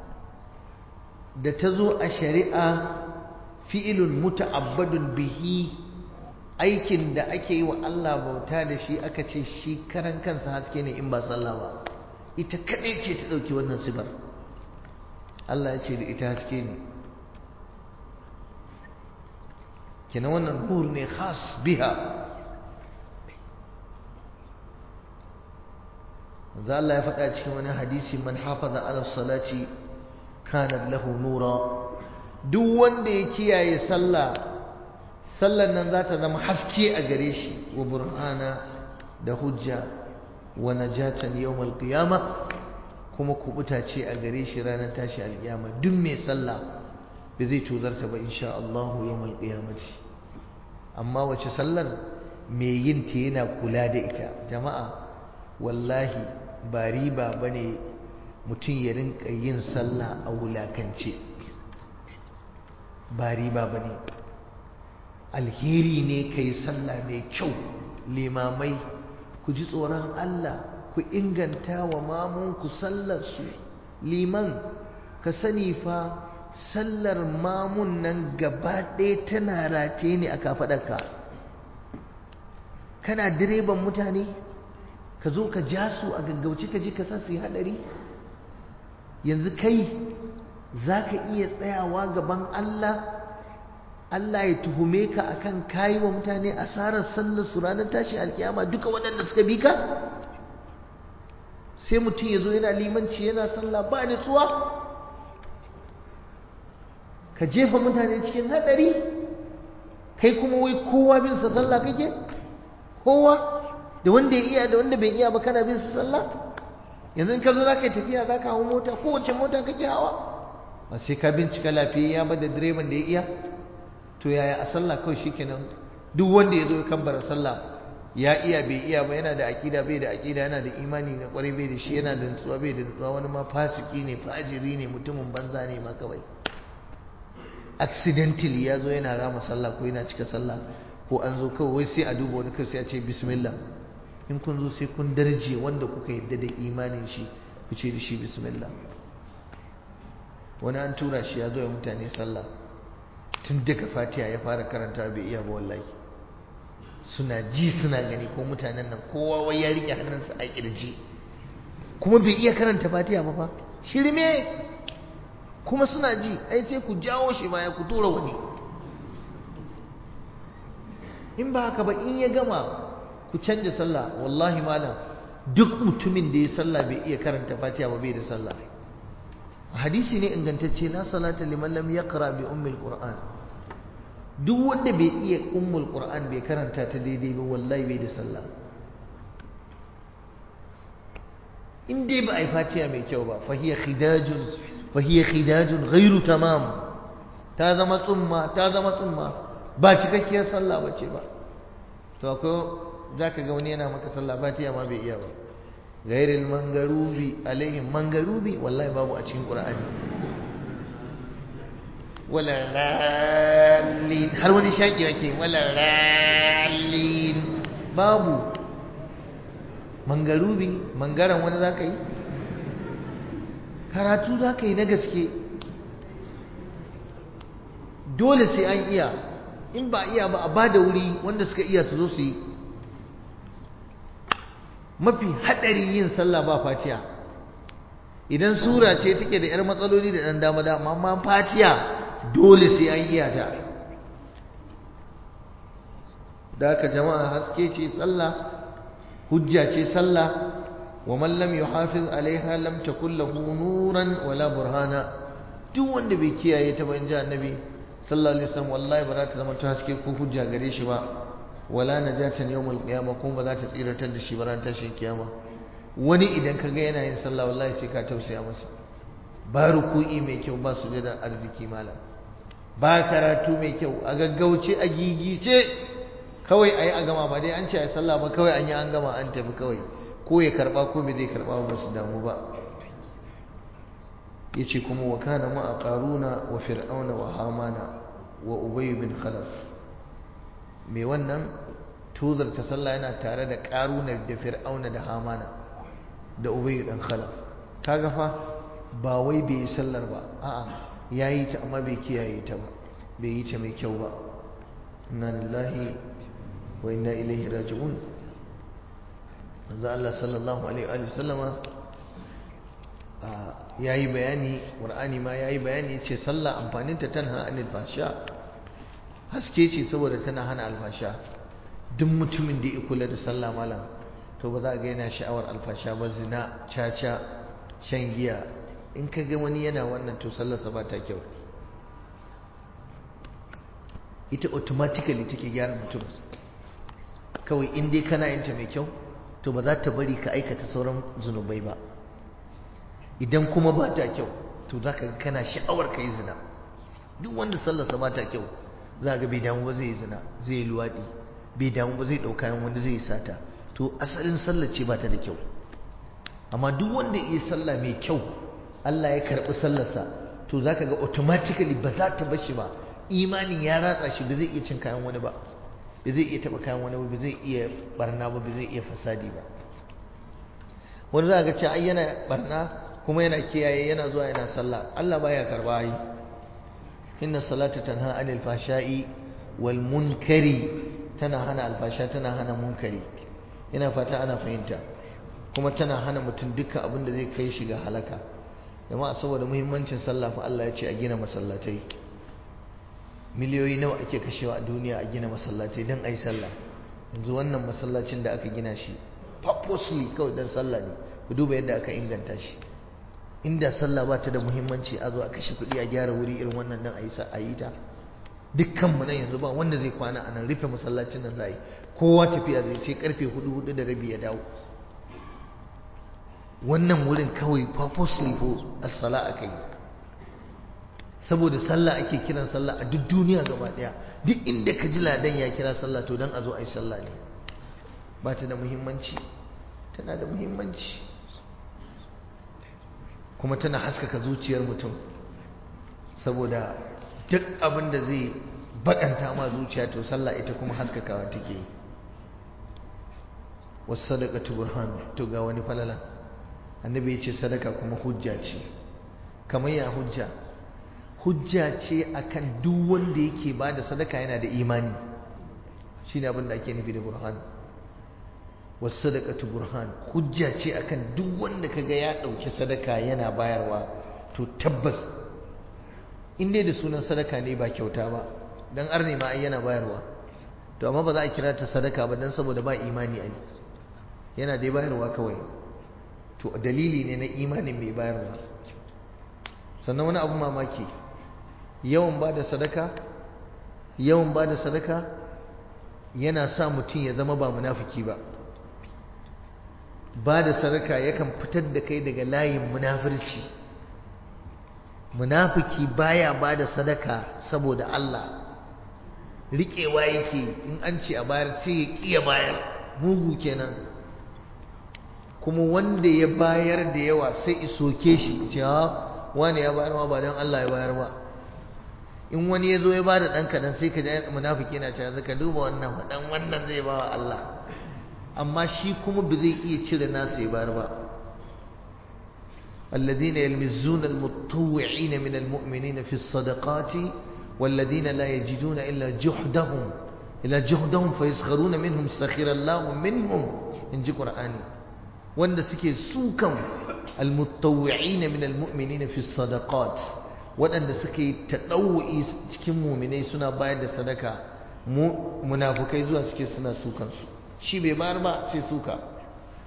da ta zo a shari'a fi'ilun muta'abbadun bihi, aikin da ake yi wa Allah bauta da shi aka ce shi karan kansa haske ne in ba sallah ba, ita kadai ce ta dauki wannan sifar. Allah ya ce da ita haske ne, kina wannan nur ne khas biha. manzo Allah ya faɗa cikin wani hadisi, man hafaza ala salati kanat lahu nura. Duk wanda ya kiyaye sallah, sallan nan za ta zama haske a gare shi, wa burhana, da hujja, wa najatan yawmal qiyama, kuma kubuta ce a gare shi ranar tashi alkiyama. Duk mai sallah ba zai tozarta ba insha Allah yawmal qiyamati. Amma wace sallar? Mai yin ta yana kula da ita. Jama'a wallahi ba riba bane mutum ya rinka yin sallah a wulakance, ba riba bane. Alheri ne kai sallah mai kyau. Limamai ku ji tsoron Allah, ku inganta wa mamunku sallarsu. Liman ka sani fa sallar mamun nan gaba ɗaya tana rataye ne a kafaɗarka. Kana direban mutane ka zo ka ja su a gaggauce ka je ka sa su yi haɗari. Yanzu kai za ka iya tsayawa gaban Allah, Allah ya tuhume ka akan kayi wa mutane asarar sallar su ranar tashi alkiyama, duka waɗanda suka bi ka? Sai mutum ya zo yana limanci yana sallah ba nutsuwa. ka jefa mutane cikin hadari kai kuma wai kowa bin sa sallah kake kowa da wanda ya iya da wanda bai iya ba kana bin sa sallah yanzu in ka zo zaka yi tafiya zaka hawo mota kowace mota kake hawa ba sai ka bincika lafiyayya ba da direban da ya iya to yaya a sallah kawai shikenan duk wanda ya zo ya kabbara sallah ya iya bai iya ba yana da akida bai da akida yana da imani na kwarai bai da shi yana da nutsuwa bai da nutsuwa wani ma fasiki ne fajiri ne mutumin banza ne ma kawai accidentally ya zo yana rama sallah ko yana cika sallah ko an zo kawai wai sai a duba wani kawai sai a ce bismillah in kun zo sai kun darje wanda kuka yadda da imanin shi ku ce da shi bismillah wani an tura shi ya zo ya mutane sallah tun daga fatiha ya fara karanta bai iya ba wallahi suna ji suna gani ko mutanen nan kowa wai ya rike hannunsa a kirji kuma bai iya karanta fatiha ba fa shirme kuma suna ji ai sai ku jawo shi baya ku tura wani in ba haka ba in ya gama ku canja sallah wallahi malam duk mutumin da ya sallah bai iya karanta fatiha ba bai da sallah hadisi ne ingantacce la salata liman lam yaqra bi ummil qur'an duk wanda bai iya ummul qur'an bai karanta ta daidai ba wallahi bai da sallah in dai ba ai fatiha mai kyau ba fa hiya khidajun fa hiya khidajun ghairu tamam ta zama tsumma ta zama tsumma ba cikakkiyar sallah bace ba to akwai zaka ga wani yana maka sallah fatiha ma bai iya ba ghairil mangarubi alaihim mangarubi wallahi babu a cikin qur'ani wala rallin har wani shaki yake wala rallin babu mangarubi mangaran wani zaka yi karatu zaka yi na gaske dole sai an iya in ba iya ba a bada wuri wanda suka iya su zo su yi mafi hadari yin sallah ba fatiha idan sura ce take da yar matsaloli da dan dama dama amma fatiha dole sai an iya ta da haka jama'a haske ce sallah hujja ce sallah wa man lam yuhafiz alaiha lam takul lahu nuran wala burhana duk wanda bai kiyaye ta ba in ji annabi sallallahu alaihi wasallam wallahi ba za ta zama ta haske ko hujja gare shi ba wala najatan yawmul qiyamah kuma ba za ta tsiratar da shi ba ran tashin kiyama wani idan ka ga yana yin sallah wallahi sai ka tausaya masa ba ruku'i mai kyau ba sujudar arziki malam ba karatu mai kyau a gaggauce a gigice kawai ayi a gama ba dai an ce ayi sallah ba kawai an yi an gama an tafi kawai ko ya karba ko bai zai karba ba su damu ba yace kuma wa kana ma qaruna wa fir'auna wa hamana wa ubay bin khalaf mai wannan tuzarta sallah yana tare da karuna da fir'auna da hamana da ubay dan khalaf kaga fa ba wai bai yi sallar ba a'a yayi ta amma bai kiyaye ta ba bai yi ta mai kyau ba inna lillahi wa inna ilaihi raji'un manzo Allah sallallahu alaihi wa sallama yayi bayani qur'ani ma yayi bayani yace sallah amfanin ta tanha anil fahsha haske ce saboda tana hana alfasha duk mutumin da ya kula da sallah malam to ba za ga yana sha'awar alfasha ba zina caca shan giya in ka ga wani yana wannan to sallarsa ba ta kyau ita automatically take gyara mutum kawai in dai kana yin ta mai kyau to ba za ta bari ka aikata sauran zunubai ba idan kuma ba ta kyau to za ka ga kana sha'awar ka yi zina duk wanda sallarsa ba ta kyau za ga bai damu ba zai yi zina zai yi luwaɗi bai damu ba zai ɗauka yan wanda zai yi sata to asalin sallar ce ba ta da kyau amma duk wanda ya yi sallah mai kyau Allah ya karɓi sallarsa to za ka ga automatically ba za ta bashi ba imanin ya ratsa shi ba zai iya cin kayan wani ba ba zai iya taɓa kayan wani ba ba zai iya barna ba ba zai iya fasadi ba wani za ga cewa ai yana barna kuma yana kiyaye yana zuwa yana sallah Allah baya karba yi inna salata tanha anil fashai wal munkari tana hana alfasha tana hana munkari ina fata ana fahimta kuma tana hana mutum dukkan abin da zai kai shi ga halaka jama'a saboda muhimmancin sallah fa Allah ya ce a gina masallatai miliyoyi nawa ake kashewa a duniya a gina masallatai don a yi sallah yanzu wannan masallacin da aka gina shi purposely kawai don sallah ne ku duba yadda aka inganta shi inda sallah ba ta da muhimmanci a zo a kashe kuɗi a gyara wuri irin wannan dan a yi ta dukkanmu nan yanzu ba wanda zai kwana a nan rufe masallacin nan zai kowa tafiya zai sai karfe hudu hudu da rabi ya dawo wannan wurin kawai purposely for as-sala akai saboda sallah ake kiran sallah a duk duniya gaba daya duk inda ka ji ladan ya kira sallah to dan a zo a yi sallah ne ba ta da muhimmanci tana da muhimmanci kuma tana haskaka zuciyar mutum saboda duk abin da zai bakanta ma zuciya to sallah ita kuma haskakawa take yi wasu sadaqatu burhan to ga wani falala annabi ya ce sadaka kuma hujja ce kamar ya hujja hujja ce akan duk wanda yake bada sadaka yana da imani shine abin da ake nufi da burhan wasu sadaqatu burhan hujja ce akan duk wanda kaga ya dauki sadaka yana bayarwa to tabbas in dai da sunan sadaka ne ba kyauta ba dan arne ma ai yana bayarwa to amma ba za a kira ta sadaka ba dan saboda ba imani ai yana dai bayarwa kawai to dalili ne na imanin mai bayarwa sannan wani abu mamaki yawan ba da sadaka yawan ba da sadaka yana sa mutum ya zama ba munafiki ba ba da sadaka yakan fitar da kai daga layin munafirci munafiki baya ba da sadaka saboda Allah riƙewa yake in an ce a bayar sai ya ƙiya bayar mugu kenan kuma wanda ya bayar da yawa sai isoke shi ce ha wani ya bayar ma ba don Allah ya bayar ba in wani ya zo ya bada ɗan kaɗan sai ka ji munafiki yana cewa zaka duba wannan faɗan wannan zai ba wa Allah amma shi kuma ba zai iya cire nasa ya bayar ba الذين يلمزون المتطوعين من المؤمنين في الصدقات والذين لا يجدون إلا جهدهم إلا جهدهم فيسخرون منهم سخر الله منهم إن جي قرآني وأن سكي سوكم المتطوعين من المؤمنين في الصدقات وأن سكي تطوعي سكي مؤمنين سنة بايد صدقة منافقين زوا سكي سنة سوكم شي بيبار ما سي سوكا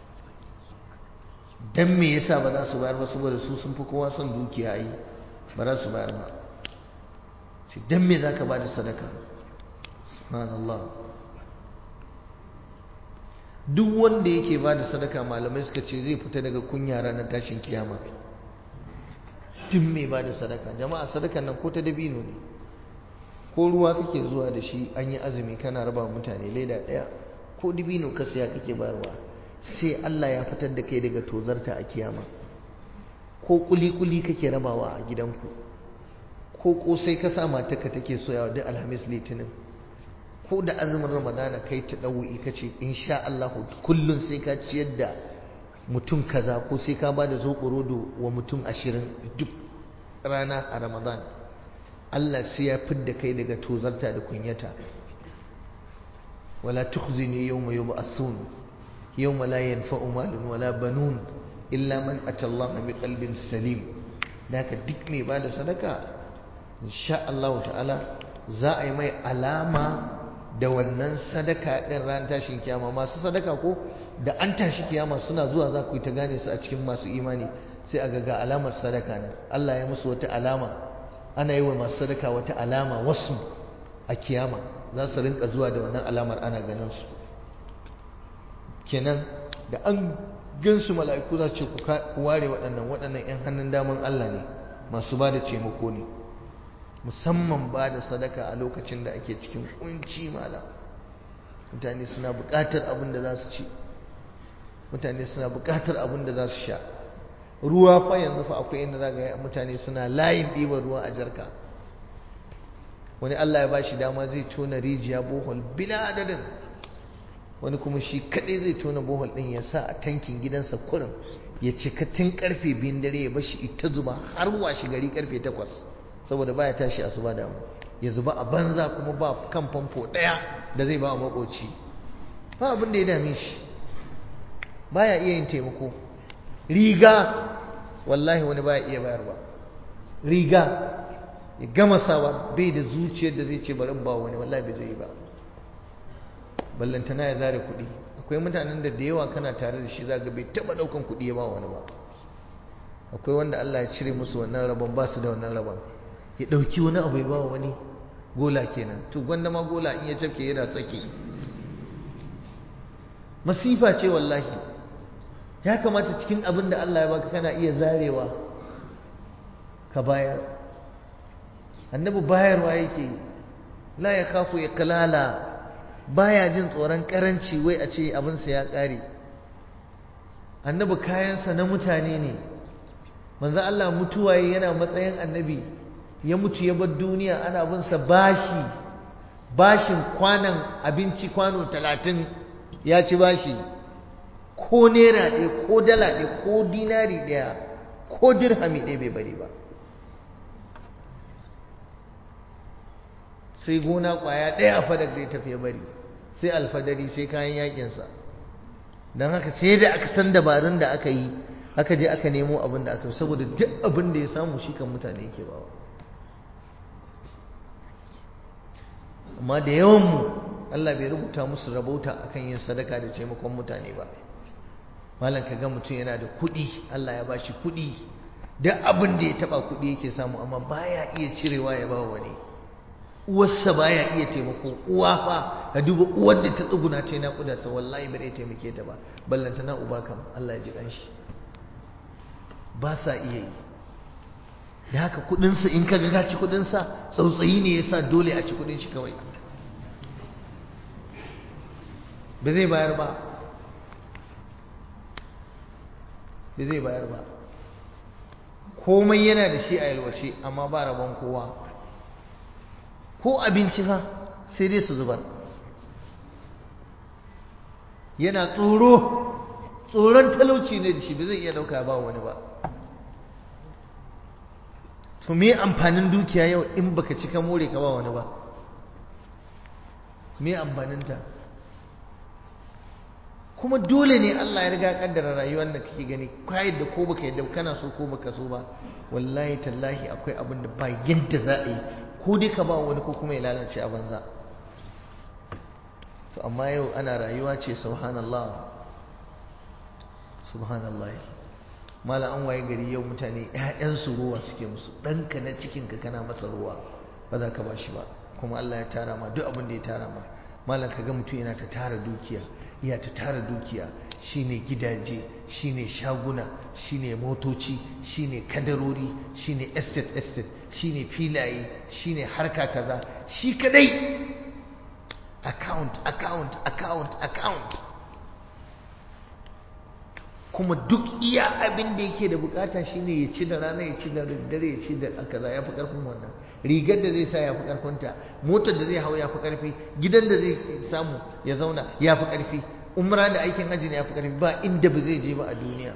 dan me yasa ba za su bayar ba saboda su sun fi kowa son dukiya yi ba za su bayar ba shi dan me zaka ba da sadaka subhanallah duk wanda yake ba da sadaka malamai suka ce zai fita daga kunya ranar tashin kiyama duk me ba da sadaka jama'a sadakan nan ko ta dabino ne ko ruwa kake zuwa da shi an yi azumi kana raba mutane leda daya ko dabino ka siya kake bayarwa sai Allah ya fitar da kai daga tozarta a kiyama ko kuli-kuli kake rabawa a gidanku ko kosai ka sa matarka take soyawa duk alhamis litinin ko da azumin ramadana kai ta ɗau'i ka ce insha Allah kullum sai ka ciyar da mutum kaza ko sai ka ba da zoɓorodo wa mutum ashirin duk rana a ramadan Allah sai ya fidda kai daga tozarta da kunyata wala tukhzini yawma yub'athun يوم لا ينفع مال ولا بنون إلا من أتى الله بقلب سليم ذاك دكني بعد صدقة إن شاء الله تعالى زائي مي علامة da wannan sadaka din ran tashin kiyama masu sadaka ko da an tashi kiyama suna zuwa za ku ta gane su a cikin masu imani sai a ga alamar sadaka ne Allah ya musu wata alama ana yi wa masu sadaka wata alama wasu a kiyama za su rinka zuwa da wannan alamar ana ganin su kenan da an gansu mala'iku za ce ku ware waɗannan waɗannan 'yan hannun daman Allah ne masu ba da taimako ne musamman ba da sadaka a lokacin da ake cikin kunci malam mutane suna buƙatar abin da za su ci mutane suna buƙatar abin da za su sha ruwa fa yanzu fa akwai inda za ga mutane suna layin ɗiban ruwa a jarka wani Allah ya ba shi dama zai tona rijiya bohol bila adadin wani kuma shi kaɗai zai tona bohol ɗin ya sa a tankin gidansa kurin ya cika tun karfe biyun dare ya bashi ita zuba har washe gari karfe takwas saboda baya tashi asuba da mu ya zuba a banza kuma ba kan famfo ɗaya da zai ba wa makoci ba abin da ya dame shi baya iya yin taimako riga wallahi wani baya iya bayarwa riga ya gama sawa bai da zuciyar da zai ce bari ba wani wallahi bai zai yi ba ballantana ya zare kuɗi akwai mutanen da da yawa kana tare da shi zaka bai taba daukan kuɗi ya ba wani ba akwai wanda Allah ya cire musu wannan rabon ba su da wannan rabon ya ɗauki wani abu ya ba wani gola kenan to gwanda ma gola in ya cafke yana tsaki masifa ce wallahi ya kamata cikin abin da Allah ya baka kana iya zarewa ka bayar annabi bayarwa yake la ya kafu iqlala baya jin tsoron karanci wai a ce abinsa ya ƙare annabi kayansa na mutane ne manzo Allah mutuwa yana matsayin annabi ya mutu ya bar duniya ana bin sa bashi bashin kwanan abinci kwano talatin ya ci bashi ko naira ɗaya ko dala ɗaya ko dinari ɗaya ko dirhami ɗaya bai bari ba sai gona ƙwaya ɗaya a fadar da ya tafi bari sai alfadari sai kayan yakinsa don haka sai da aka san dabarun da aka yi aka je aka nemo abin da aka yi saboda duk abin da ya samu shi kan mutane yake bawa amma da yawanmu Allah bai rubuta musu rabauta akan yin sadaka da taimakon mutane ba malam ka ga mutum yana da kuɗi Allah ya bashi kuɗi duk abin da ya taba kuɗi yake samu amma baya iya cirewa ya ba wani uwarsa baya iya taimako uwa fa ka duba uwar da ta tsuguna ta na kudarsa wallahi ba zai taimake ta ba ballanta na uba kam Allah ya ji kanshi ba sa iya yi da haka kudinsa in ka ga ci kudinsa tsautsayi ne yasa dole a ci kudin shi kawai ba zai bayar ba ba zai bayar ba komai yana da shi a yalwace amma ba rabon kowa ko abinci fa sai dai su zubar yana tsoro tsoron talauci ne da shi ba zai iya dauka ba wani ba to me amfanin dukiya yau in baka cika more ka ba wani ba me amfaninta kuma dole ne Allah ya riga kaddara rayuwar da kake gani kai da ko baka yadda kana so ko baka so ba wallahi tallahi akwai abin da ba yadda za a yi ko dai ka ba wani ko kuma ya lalace a banza to amma yau ana rayuwa ce subhanallah subhanallah mala an waye gari yau mutane ƴaƴansu ruwa suke musu ɗanka na cikinka kana masa ruwa ba za ka ba shi ba kuma Allah ya tara ma duk abin da ya tara ma malam kaga mutum yana ta tara dukiya iya ta tara dukiya shine gidaje shine shaguna shine motoci shine kadarori shine estate estate shine filaye shine harka kaza shi kadai account account account account kuma duk iya abin da yake da bukata shine ya ci da rana ya ci da dare ya ci da kaza ya fi karfin wannan rigar da zai sa ya fi karfinta motar da zai hau ya fi karfi gidan da zai samu ya zauna ya fi karfi umra da aikin hajji ne ya fi karfi ba inda ba zai je ba a duniya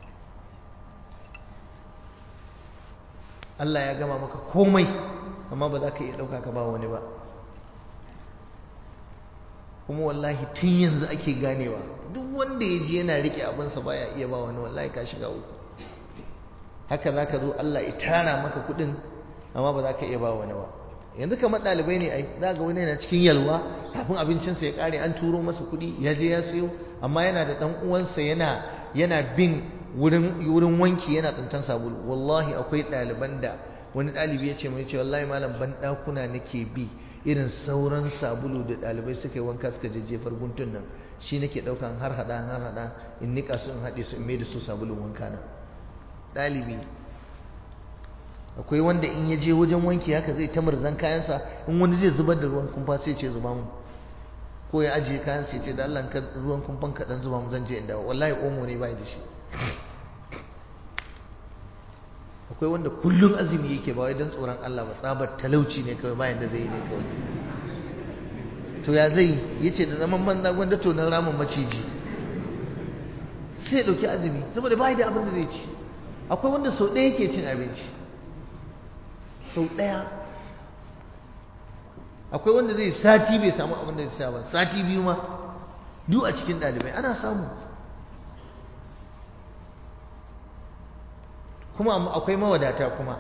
Allah ya gama maka komai amma ba za ka iya ɗauka ka ba wani ba kuma wallahi tun yanzu ake ganewa duk wanda ya ji yana rike abinsa baya iya ba wani wallahi ka shiga uku haka za ka zo Allah ya tara maka kuɗin amma ba za ka iya ba wani ba yanzu kamar ɗalibai ne ai za ga wani yana cikin yalwa kafin abincinsa ya ƙare an turo masa kuɗi ya je ya siyo amma yana da ɗan uwansa yana yana bin wurin wurin wanki yana tsintan sabulu wallahi akwai ɗaliban da wani ɗalibi ya ce mai ce wallahi malam ban ɗakuna nake bi irin sauran sabulu da ɗalibai suka yi wanka suka jejjefar guntun nan shi nake ɗaukan har haɗa har haɗa in niƙa su in haɗe su in mai da su sabulun wanka na ɗalibi akwai wanda in ya je wajen wanki haka zai ta murzan kayansa in wani zai zubar da ruwan kumfa sai ce zuba mu ko ya ajiye kayansa ya ce da Allah ruwan kumfan kaɗan zuba mu zan je in dawo wallahi omo ne bai da shi akwai wanda kullum azumi yake ba wai don tsoron Allah ba tsabar talauci ne kawai bayan da zai yi ne kawai to ya zai yace da zaman banza gwanda tonon ramin maciji sai ya dauki azumi saboda bai da abin da zai ci akwai wanda sau ɗaya yake cin abinci sau ɗaya akwai wanda zai sati bai samu abin da zai ba sati biyu ma duk a cikin ɗalibai ana samu kuma akwai mawadata kuma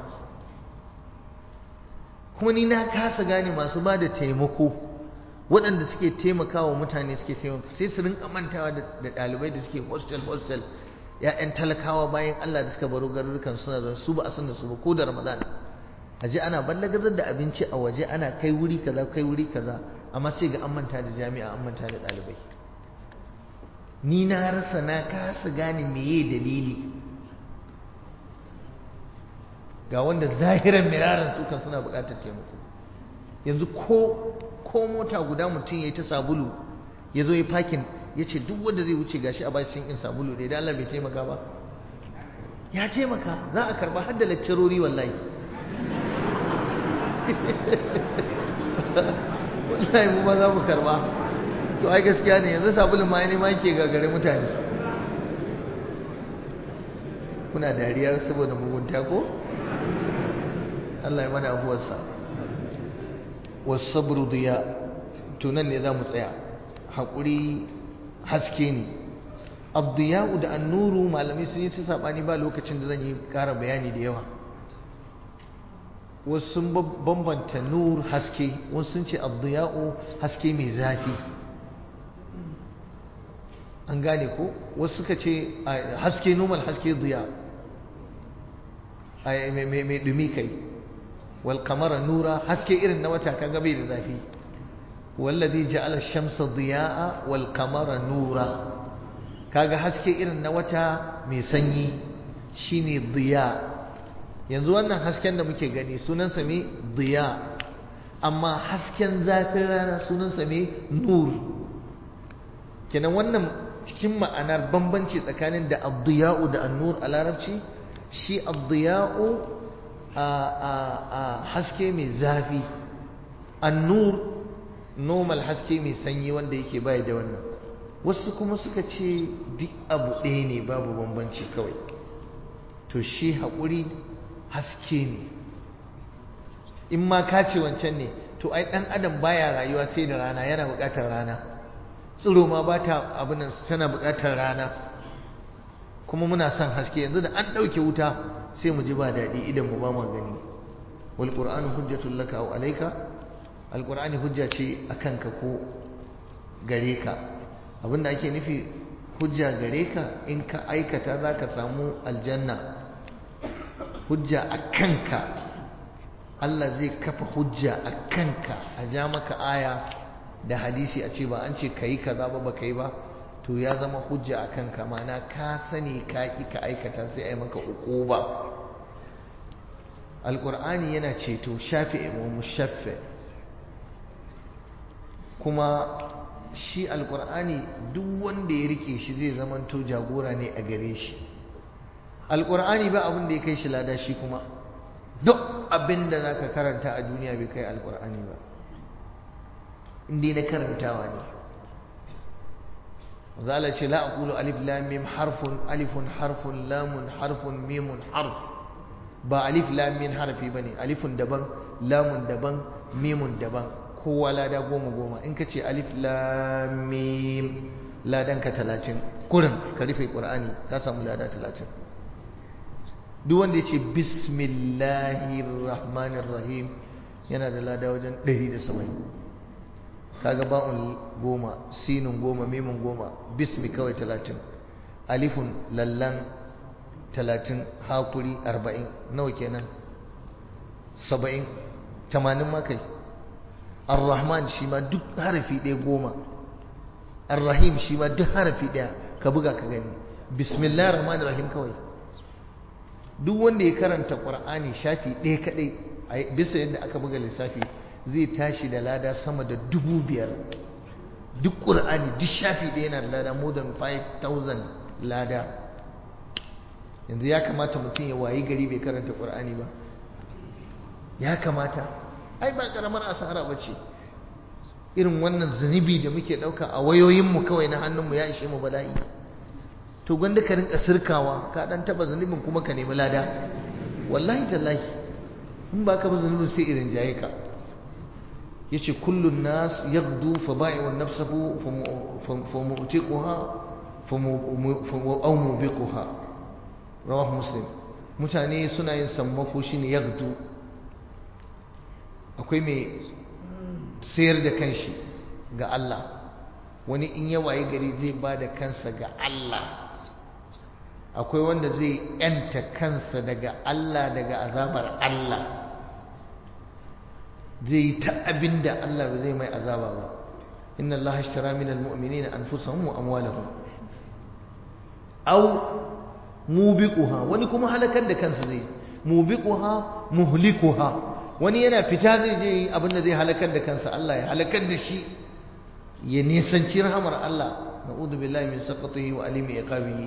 kuma ni na kasa gane masu ba da taimako waɗanda suke taimakawa mutane suke taimaka sai su rinka mantawa da ɗalibai da suke hostel hostel ya'yan talakawa bayan Allah da suka baro garurukan suna da su ba a san da su ba ko da Ramadan aje ana ballagazar da abinci a waje ana kai wuri kaza kai wuri kaza amma sai ga an manta da jami'a an manta da ɗalibai. Ni na rasa na kasa gane meye dalili ga wanda zahiran miraran su kan suna buƙatar taimako. Yanzu ko ko mota guda mutum ya yi ta sabulu ya zo ya fakin ya ce duk wanda zai wuce gashi a bashin in sabulu ne da Allah bai taimaka ba, ya taimaka. Za a karba har da lakcarori wallahi wallahi mu ma za mu karba. To ai gaskiya ne yanzu sabulun ma ne ma yake gagare mutane. Kuna dariya saboda mugunta ko? Allah ya mana abuwarsa. Wasabru diya, to nan ne za mu tsaya. Haƙuri haske ne. Ad-diya'u da an-nuru malamai sun yi ta sabani ba lokacin da zan yi ƙara bayani da yawa. Wasu sun bambanta nur haske, wasu sun ce ad-diya'u haske mai zafi. An gane ko? Wasu suka ce haske normal haske diya. Ai mai dumi kai. Wal qamara nura haske irin na wata kaga bai da zafi. Wallazi ja'ala ash-shamsa diya'a wal qamara nura. Kaga haske irin na wata mai sanyi shine diya. Yanzu wannan hasken da muke gani sunansa me diya, amma hasken zafin rana sunansa me nur. Kenan wannan cikin ma'anar bambanci tsakanin da ad-diya'u da an-nur a larabci, shi ad-diya'u a a a haske mai zafi, an-nur normal haske mai sanyi wanda yake bai da wannan. Wasu kuma suka ce duk abu ɗaya ne babu bambanci kawai. To shi haƙuri haske ne. In ma ka ce wancan ne, to ai ɗan adam baya rayuwa sai da rana, yana buƙatar rana. Tsiro ma ba ta abin nan tana buƙatar rana. Kuma muna son haske. Yanzu da an ɗauke wuta sai mu ji ba daɗi idan mu ba mu gani. Wal Qur'anu hujjatul laka aw alayka. Al-Qur'ani hujja ce akan ka ko gare ka. Abinda ake nufi hujja gare ka in ka aikata za ka samu aljanna. Hujja a kanka, Allah zai kafa hujja a kanka, a ja maka aya da hadisi a ce ba an ce ka yi kaza ba ba ka yi ba, to ya zama hujja a kanka. Ma'ana ka sani ka ƙi ka aikata sai a yi maka uquba. Alƙur'ani yana ceto shafi'i wa mushaffi, kuma shi alƙur'ani duk wanda ya rike shi zai zamanto jagora ne a gare shi. Alƙur'ani ba abin da ya kai shi lada shi kuma. Duk abin da za ka karanta a duniya bai kai alƙur'ani ba, inda na karantawa ne. Zala ce la aqulu alif lam mim harfun, alifun harfun, lamun harfun, mimun harf. Ba alif lam mim harfi bane, alifun daban, lamun daban, mimun daban. Kowa lada goma goma. In ka ce alif lam mim ladan ka talatin, kurin ka rufe Qur'ani ka samu lada talatin. Duk wanda ya ce bismillahir rahmanir rahim yana da lada wajen ɗari da saba'in. Kaga ba'un goma, sinun goma, mimun goma, bismi kawai talatin, alifun lallan talatin, hakuri arba'in. Nawa kenan? Saba'in, tamanin ma kai. Ar-Rahman shi ma duk harafi ɗaya goma. Ar-Rahim shi ma duk harafi ɗaya ka buga ka gani. Bismillahir Rahmanir Rahim kawai. Duk wanda ya karanta Qur'ani shafi ɗaya kaɗai bisa yadda aka buga lissafi zai tashi da lada sama da dubu biyar. Duk Qur'ani duk shafi ɗaya yana da lada more than five thousand lada. Yanzu ya kamata mutum ya wayi gari bai karanta Qur'ani ba. Ya kamata. Ai ba karamar asara bace. Irin wannan zunubi da muke dauka a wayoyinmu kawai na hannunmu ya ishe mu bala'i. To gwanda ka rinka sirkawa, ka dan taba zunubin kuma ka nemi lada. Wallahi tallahi in ba ka ba zunubin sai irin jaye ka. Yace kullun nas yaghdu fa bai'u nafsahu fa mu'tiquha fa aw mubiquha. Rawahu Muslim. Mutane suna yin sammako shine yaghdu. Akwai mai sayar da kanshi ga Allah, wani in ya waye gari zai ba da kansa ga Allah akwai wanda zai yanta kansa daga Allah daga azabar Allah zai ta abinda Allah ba zai mai azaba ba inna Allah ashtara minal mu'minina anfusahum wa amwalahum aw mubiquha wani kuma halakar da kansa zai mubiquha muhlikuha wani yana fita zai je abinda zai halakar da kansa Allah ya halakar da shi ya nisanci rahamar Allah na'udhu billahi min saqatihi wa alimi iqabihi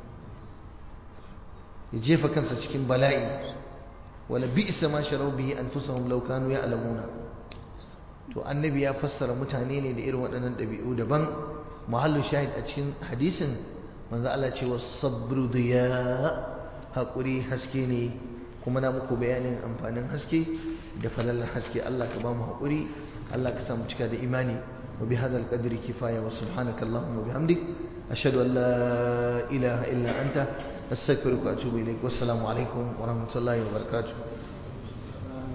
ya jefa kansa cikin bala'i wala bi'sa ma sharaw bihi anfusahum law kanu ya'lamuna to annabi ya fassara mutane ne da irin waɗannan ɗabi'u daban mahallu shahid a cikin hadisin manzo Allah ce was sabru diya hakuri haske ne kuma na muku bayanin amfanin haske da falalar haske Allah ka ba mu hakuri Allah ka sa mu cika da imani wa bi hadzal qadri kifaya wa subhanaka allahumma wa bihamdik ashhadu an la ilaha illa anta astaghfiruka wa atubu ilaik wassalamu alaikum wa rahmatullahi wa barakatuh